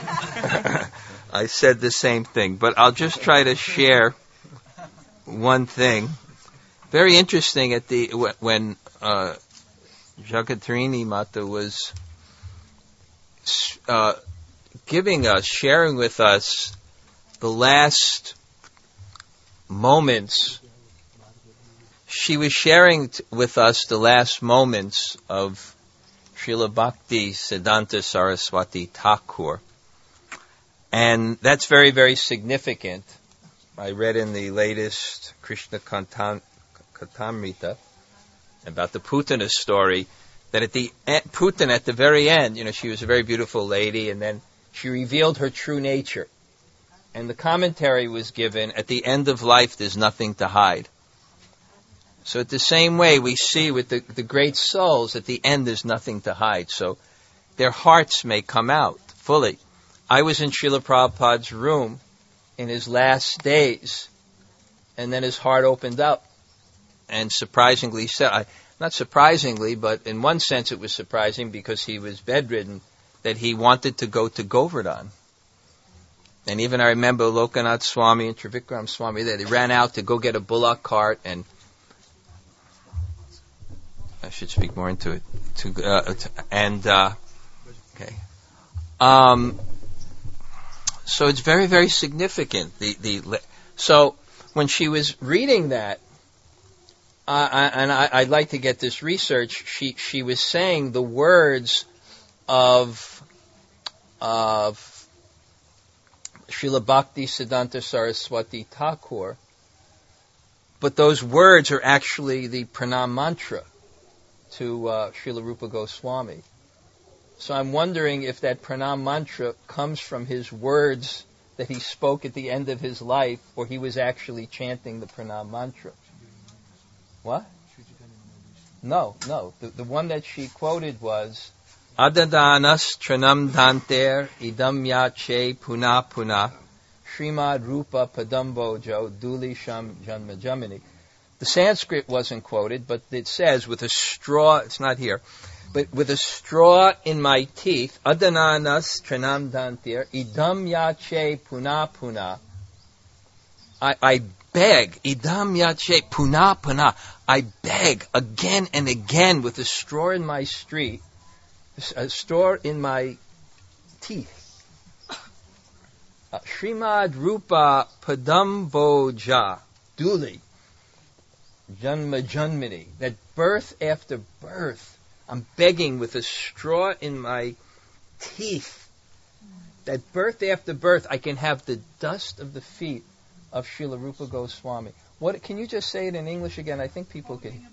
I said the same thing. But I'll just try to share one thing. Very interesting at the, when, uh, Jagatarini Mata was, uh, giving us, sharing with us the last moments. She was sharing t- with us the last moments of Srila Bhakti Siddhanta Saraswati Thakur. And that's very, very significant. I read in the latest Krishna Katha- Kathamrita about the Putana story that at the end, Putana at the very end, you know, she was a very beautiful lady, and then she revealed her true nature. And the commentary was given, at the end of life, there's nothing to hide. So at the same way, we see with the, the great souls, at the end, there's nothing to hide. So their hearts may come out fully. I was in Srila Prabhupada's room in his last days, and then his heart opened up. And surprisingly, said, not surprisingly, but in one sense it was surprising because he was bedridden, that he wanted to go to Govardhan. And even I remember Lokanath Swami and Trivikram Swami that he ran out to go get a bullock cart, and I should speak more into it. To, uh, to, and uh, okay, um, so it's very, very significant. The the so when she was reading that, uh, I, and I, I'd like to get this research. She she was saying the words of of Srila Bhakti Siddhanta Saraswati Thakur, but those words are actually the pranam mantra to uh, Srila Rupa Goswami. So I'm wondering if that pranam mantra comes from his words that he spoke at the end of his life, or he was actually chanting the pranam mantra. What? No, no. The, the one that she quoted was Adadanas Tranam Danter Idam Yache Puna Puna Srimad Rupa Padambojo Duli Sham Janma Jamini. The Sanskrit wasn't quoted, but it says, with a straw, it's not here, but with a straw in my teeth, Adananas Tranam Danter Idam Yache Puna Puna. I, I beg, Idam Yache Puna Puna. I beg again and again with a straw in my street, a straw in my teeth. Uh, Srimad Rupa Padamboja Duli Janma Janmini, that birth after birth, I'm begging with a straw in my teeth, that birth after birth I can have the dust of the feet of Srila Rupa Goswami. What, can you just say it in English again? I think people can.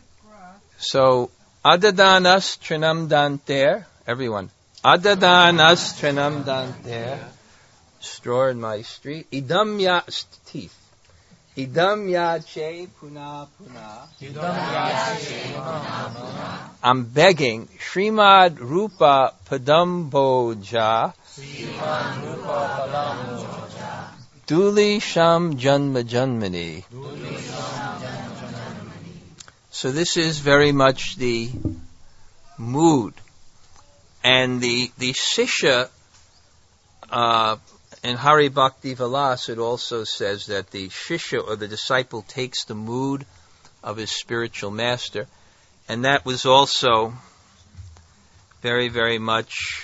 So, Adadanas Trinam Danter, everyone. Adadanas Trinam Danter, straw in my street. Idam ya, teeth. Idam yache puna puna. Idam yache puna puna. I'm begging, Srimad Rupa Padamboja. Srimad Rupa Padamboja. Duli Sham Janma Janmani. Duli Sham Janma Janmani. So this is very much the mood. And the, the Sisha, uh, in Hari Bhakti Vilas, it also says that the Shishya, or the disciple, takes the mood of his spiritual master. And that was also very, very much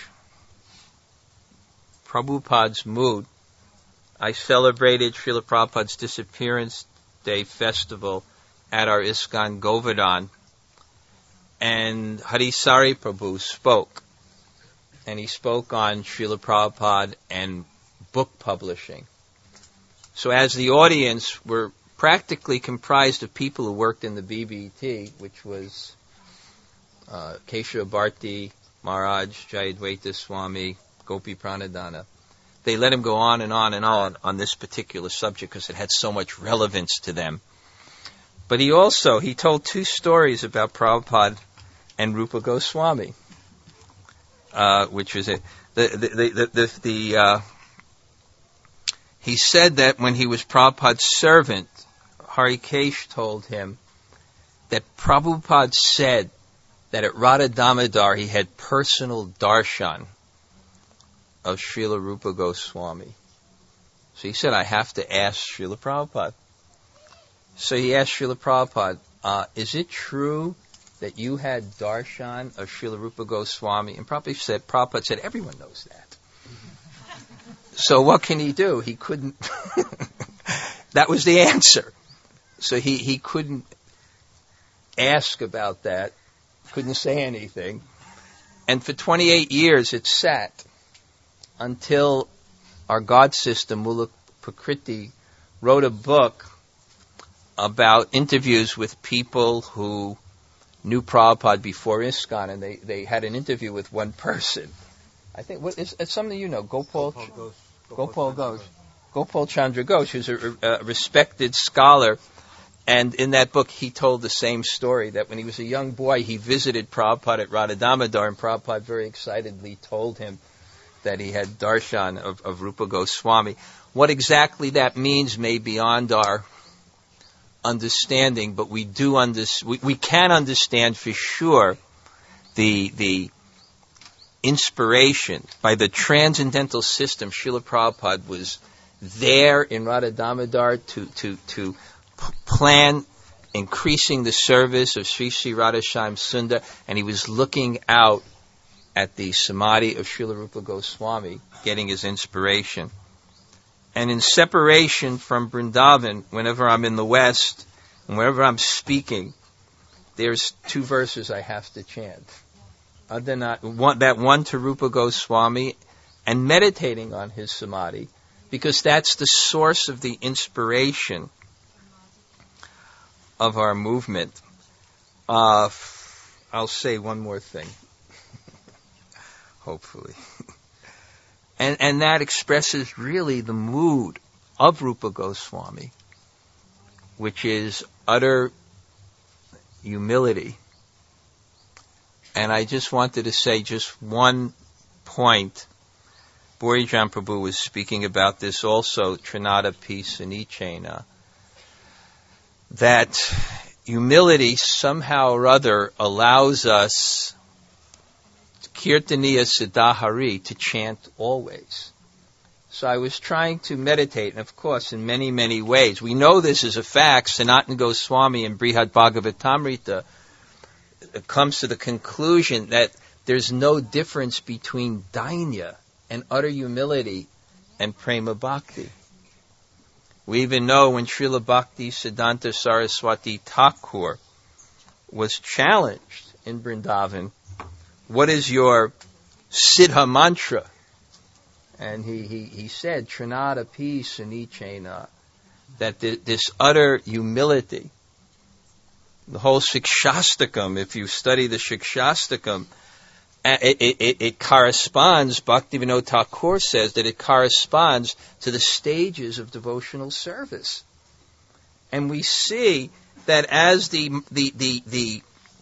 Prabhupada's mood. I celebrated Srila Prabhupada's Disappearance Day festival at our ISKCON Govardhan. And Harisari Prabhu spoke. And he spoke on Srila Prabhupada and book publishing. So as the audience were practically comprised of people who worked in the B B T, which was uh, Keshava Bharti, Maharaj, Jayadvaita Swami, Gopi Pranadhana. They let him go on and on and on on this particular subject because it had so much relevance to them. But he also, he told two stories about Prabhupada and Rupa Goswami, uh, which was it. The, the, the, the, the, the uh, he said that when he was Prabhupada's servant, Harikesh told him that Prabhupada said that at Radha Damodar he had personal darshan of Srila Rupa Goswami. So he said, I have to ask Srila Prabhupada. So he asked Srila Prabhupada, uh, is it true that you had darshan of Srila Rupa Goswami? And Prabhupada said, Prabhupada said, everyone knows that. So what can he do? He couldn't. That was the answer. So he, he couldn't ask about that, couldn't say anything. And for twenty-eight years it sat until our God system, Mula Prakriti, wrote a book about interviews with people who knew Prabhupada before ISKCON, and they, they had an interview with one person. I think, what is it's something you know, Gopal, Gopal Ghosh. Gopal Ghosh. Gopal Chandra Ghosh, who's a, a respected scholar. And in that book, he told the same story, that when he was a young boy, he visited Prabhupada at Radha Damodar, and Prabhupada very excitedly told him that he had darshan of, of Rupa Goswami. What exactly that means may be beyond our understanding, but we do under, we, we can understand for sure the the inspiration by the transcendental system. Srila Prabhupada was there in Radha Damodar to to to p- plan increasing the service of Sri Sri Radhashyam Sundar, and he was looking out at the samadhi of Srila Rupa Goswami, getting his inspiration. And in separation from Vrindavan, whenever I'm in the West, and wherever I'm speaking, there's two verses I have to chant. Adana, one, that one to Rupa Goswami, and meditating on his samadhi, because that's the source of the inspiration of our movement. Uh, I'll say one more thing. Hopefully. And and that expresses really the mood of Rupa Goswami, which is utter humility. And I just wanted to say just one point. Borijan Prabhu was speaking about this also, Trinada Peace and Ichena, that humility somehow or other allows us Kirtaniya Siddhahari, to chant always. So I was trying to meditate, and of course in many, many ways. We know this is a fact. Sanatana Goswami in Brihad Bhagavatamrita comes to the conclusion that there's no difference between dainya and utter humility and prema bhakti. We even know when Srila Bhakti Siddhanta Saraswati Thakur was challenged in Vrindavan, what is your Siddha mantra? And he, he, he said, Trinada Peace and Ichena, that th- this utter humility, the whole Shikshastakam, if you study the Shikshastakam, it, it, it, it corresponds, Bhaktivinoda Thakur says that it corresponds to the stages of devotional service. And we see that as the, the, the, the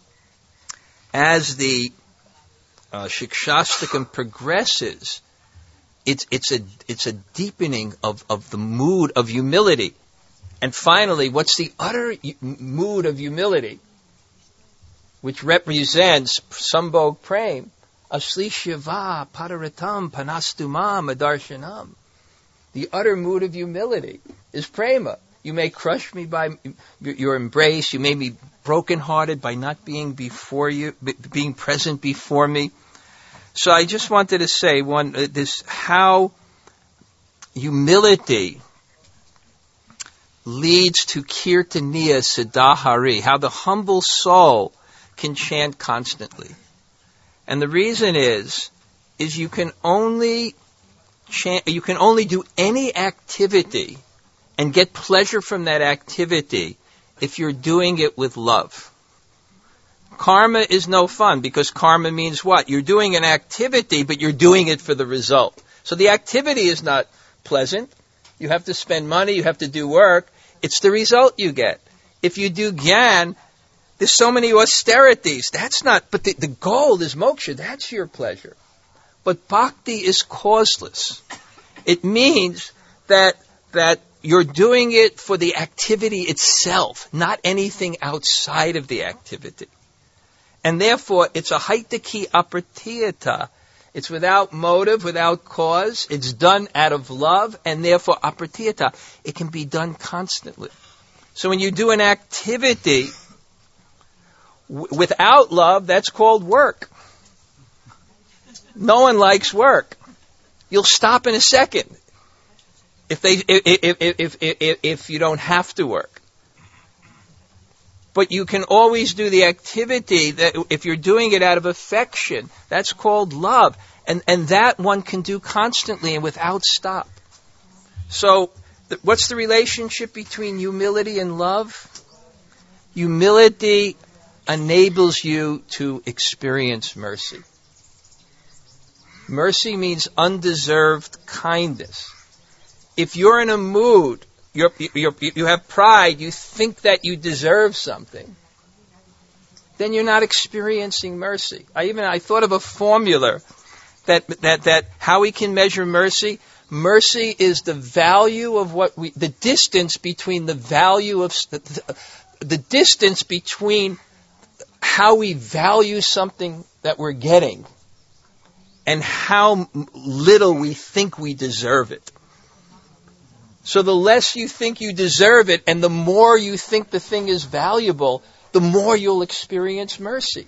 as the Uh, Shikshastakam progresses, it's it's a it's a deepening of, of the mood of humility. And finally, what's the utter mood of humility? Which represents Sambhog Prem, Asli Shiva Padaratam Panastumam Adarshanam. The utter mood of humility is prema. You may crush me by your embrace, you may be brokenhearted by not being before you, being present before me. So I just wanted to say one uh, this how humility leads to Kirtaniya Siddhahari, how the humble soul can chant constantly. And the reason is is you can only chant, you can only do any activity and get pleasure from that activity if you're doing it with love. Karma is no fun, because karma means what? You're doing an activity, but you're doing it for the result. So the activity is not pleasant. You have to spend money, you have to do work. It's the result you get. If you do Gyan, there's so many austerities. That's not, but the, the goal is moksha. That's your pleasure. But bhakti is causeless. It means that that you're doing it for the activity itself, not anything outside of the activity. And therefore, it's a haitaki apratiyata. It's without motive, without cause. It's done out of love, and therefore apratiyata. It can be done constantly. So when you do an activity w- without love, that's called work. No one likes work. You'll stop in a second if they if if if if, if, if you don't have to work. But you can always do the activity that if you're doing it out of affection, that's called love. And and that one can do constantly and without stop. So th- what's the relationship between humility and love? Humility enables you to experience mercy. Mercy means undeserved kindness. If you're in a mood, You're, you're, you have pride, you think that you deserve something, then you're not experiencing mercy. I even I thought of a formula that that that how we can measure mercy. Mercy is the value of what we, the distance between the value of the, the distance between how we value something that we're getting and how little we think we deserve it. So the less you think you deserve it and the more you think the thing is valuable, the more you'll experience mercy.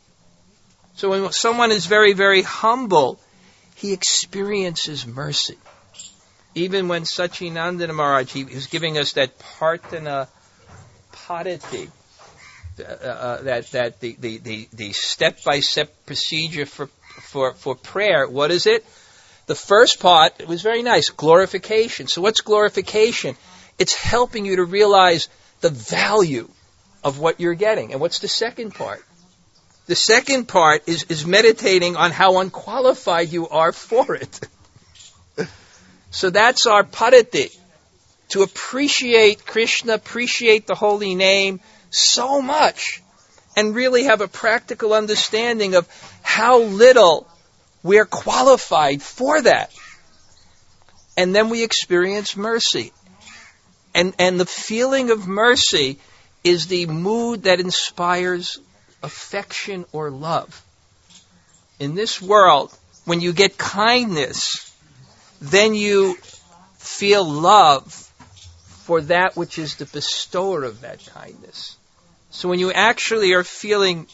So when someone is very, very humble, he experiences mercy. Even when Sachinandana Maharaj, he was giving us that Partana Padati, uh, uh, that that the, the, the, the step-by-step procedure for, for, for prayer. What is it? The first part, it was very nice, glorification. So what's glorification? It's helping you to realize the value of what you're getting. And what's the second part? The second part is, is meditating on how unqualified you are for it. So that's our padati, to appreciate Krishna, appreciate the holy name so much, and really have a practical understanding of how little we're qualified for that. And then we experience mercy. And and the feeling of mercy is the mood that inspires affection or love. In this world, when you get kindness, then you feel love for that which is the bestower of that kindness. So when you actually are feeling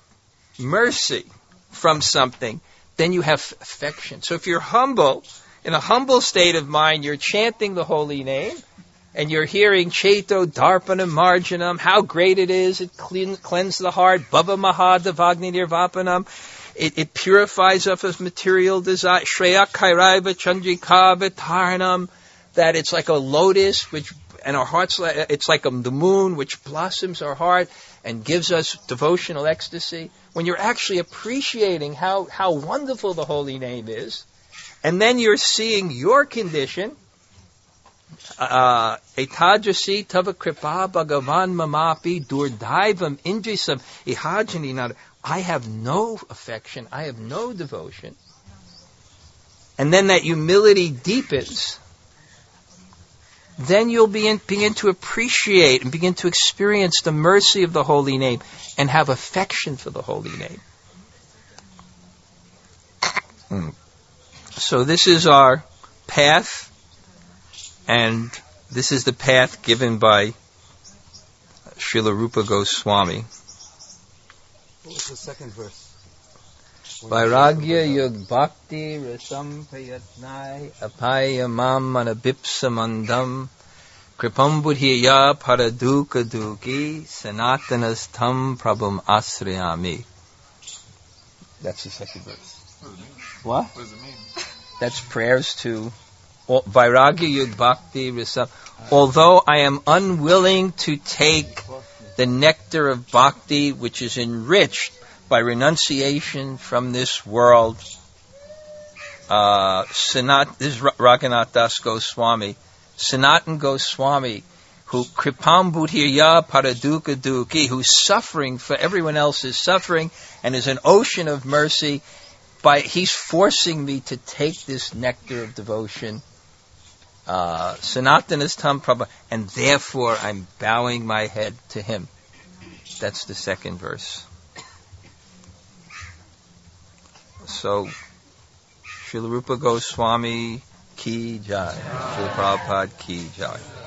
mercy from something, then you have affection. So if you're humble, in a humble state of mind, you're chanting the holy name, and you're hearing Cheto Darpanam Marjanam, how great it is, it clean, cleanses the heart, Bhava Mahadavagni Nirvapanam, it, it purifies us of material desire, Shreya Kairaiva Chandrika Vitarnam, that it's like a lotus, which, and our hearts, it's like a, the moon, which blossoms our heart and gives us devotional ecstasy. When you're actually appreciating how, how wonderful the holy name is, and then you're seeing your condition, Etajasi tava kripa bhagavan mamapi durdaivam indrisam ihajani nada. I have no affection, I have no devotion. And then that humility deepens. Then you'll begin, begin to appreciate and begin to experience the mercy of the holy name and have affection for the holy name. Mm. So this is our path, and this is the path given by Srila Rupa Goswami. What was the second verse? Vairagya yug bhakti rasam payatnai apaya mam manabipsamandam kripam buddhiya paraduka duki sanatanastham prabhum asrayami. That's the second verse. What? What does it mean? That's prayers to Vairagya yug bhakti rasam. Although I am unwilling to take the nectar of bhakti, which is enriched by renunciation from this world. Uh, Sanat, this is Raghunath Das Goswami. Sanatan Goswami, who Kripam Budhirya Paraduka Duki, who's suffering for everyone else's suffering and is an ocean of mercy. By he's forcing me to take this nectar of devotion. Uh, Sanatanatam Prabha, and therefore I'm bowing my head to him. That's the second verse. So, Srila Rupa Goswami ki jai, Srila Prabhupada ki jai.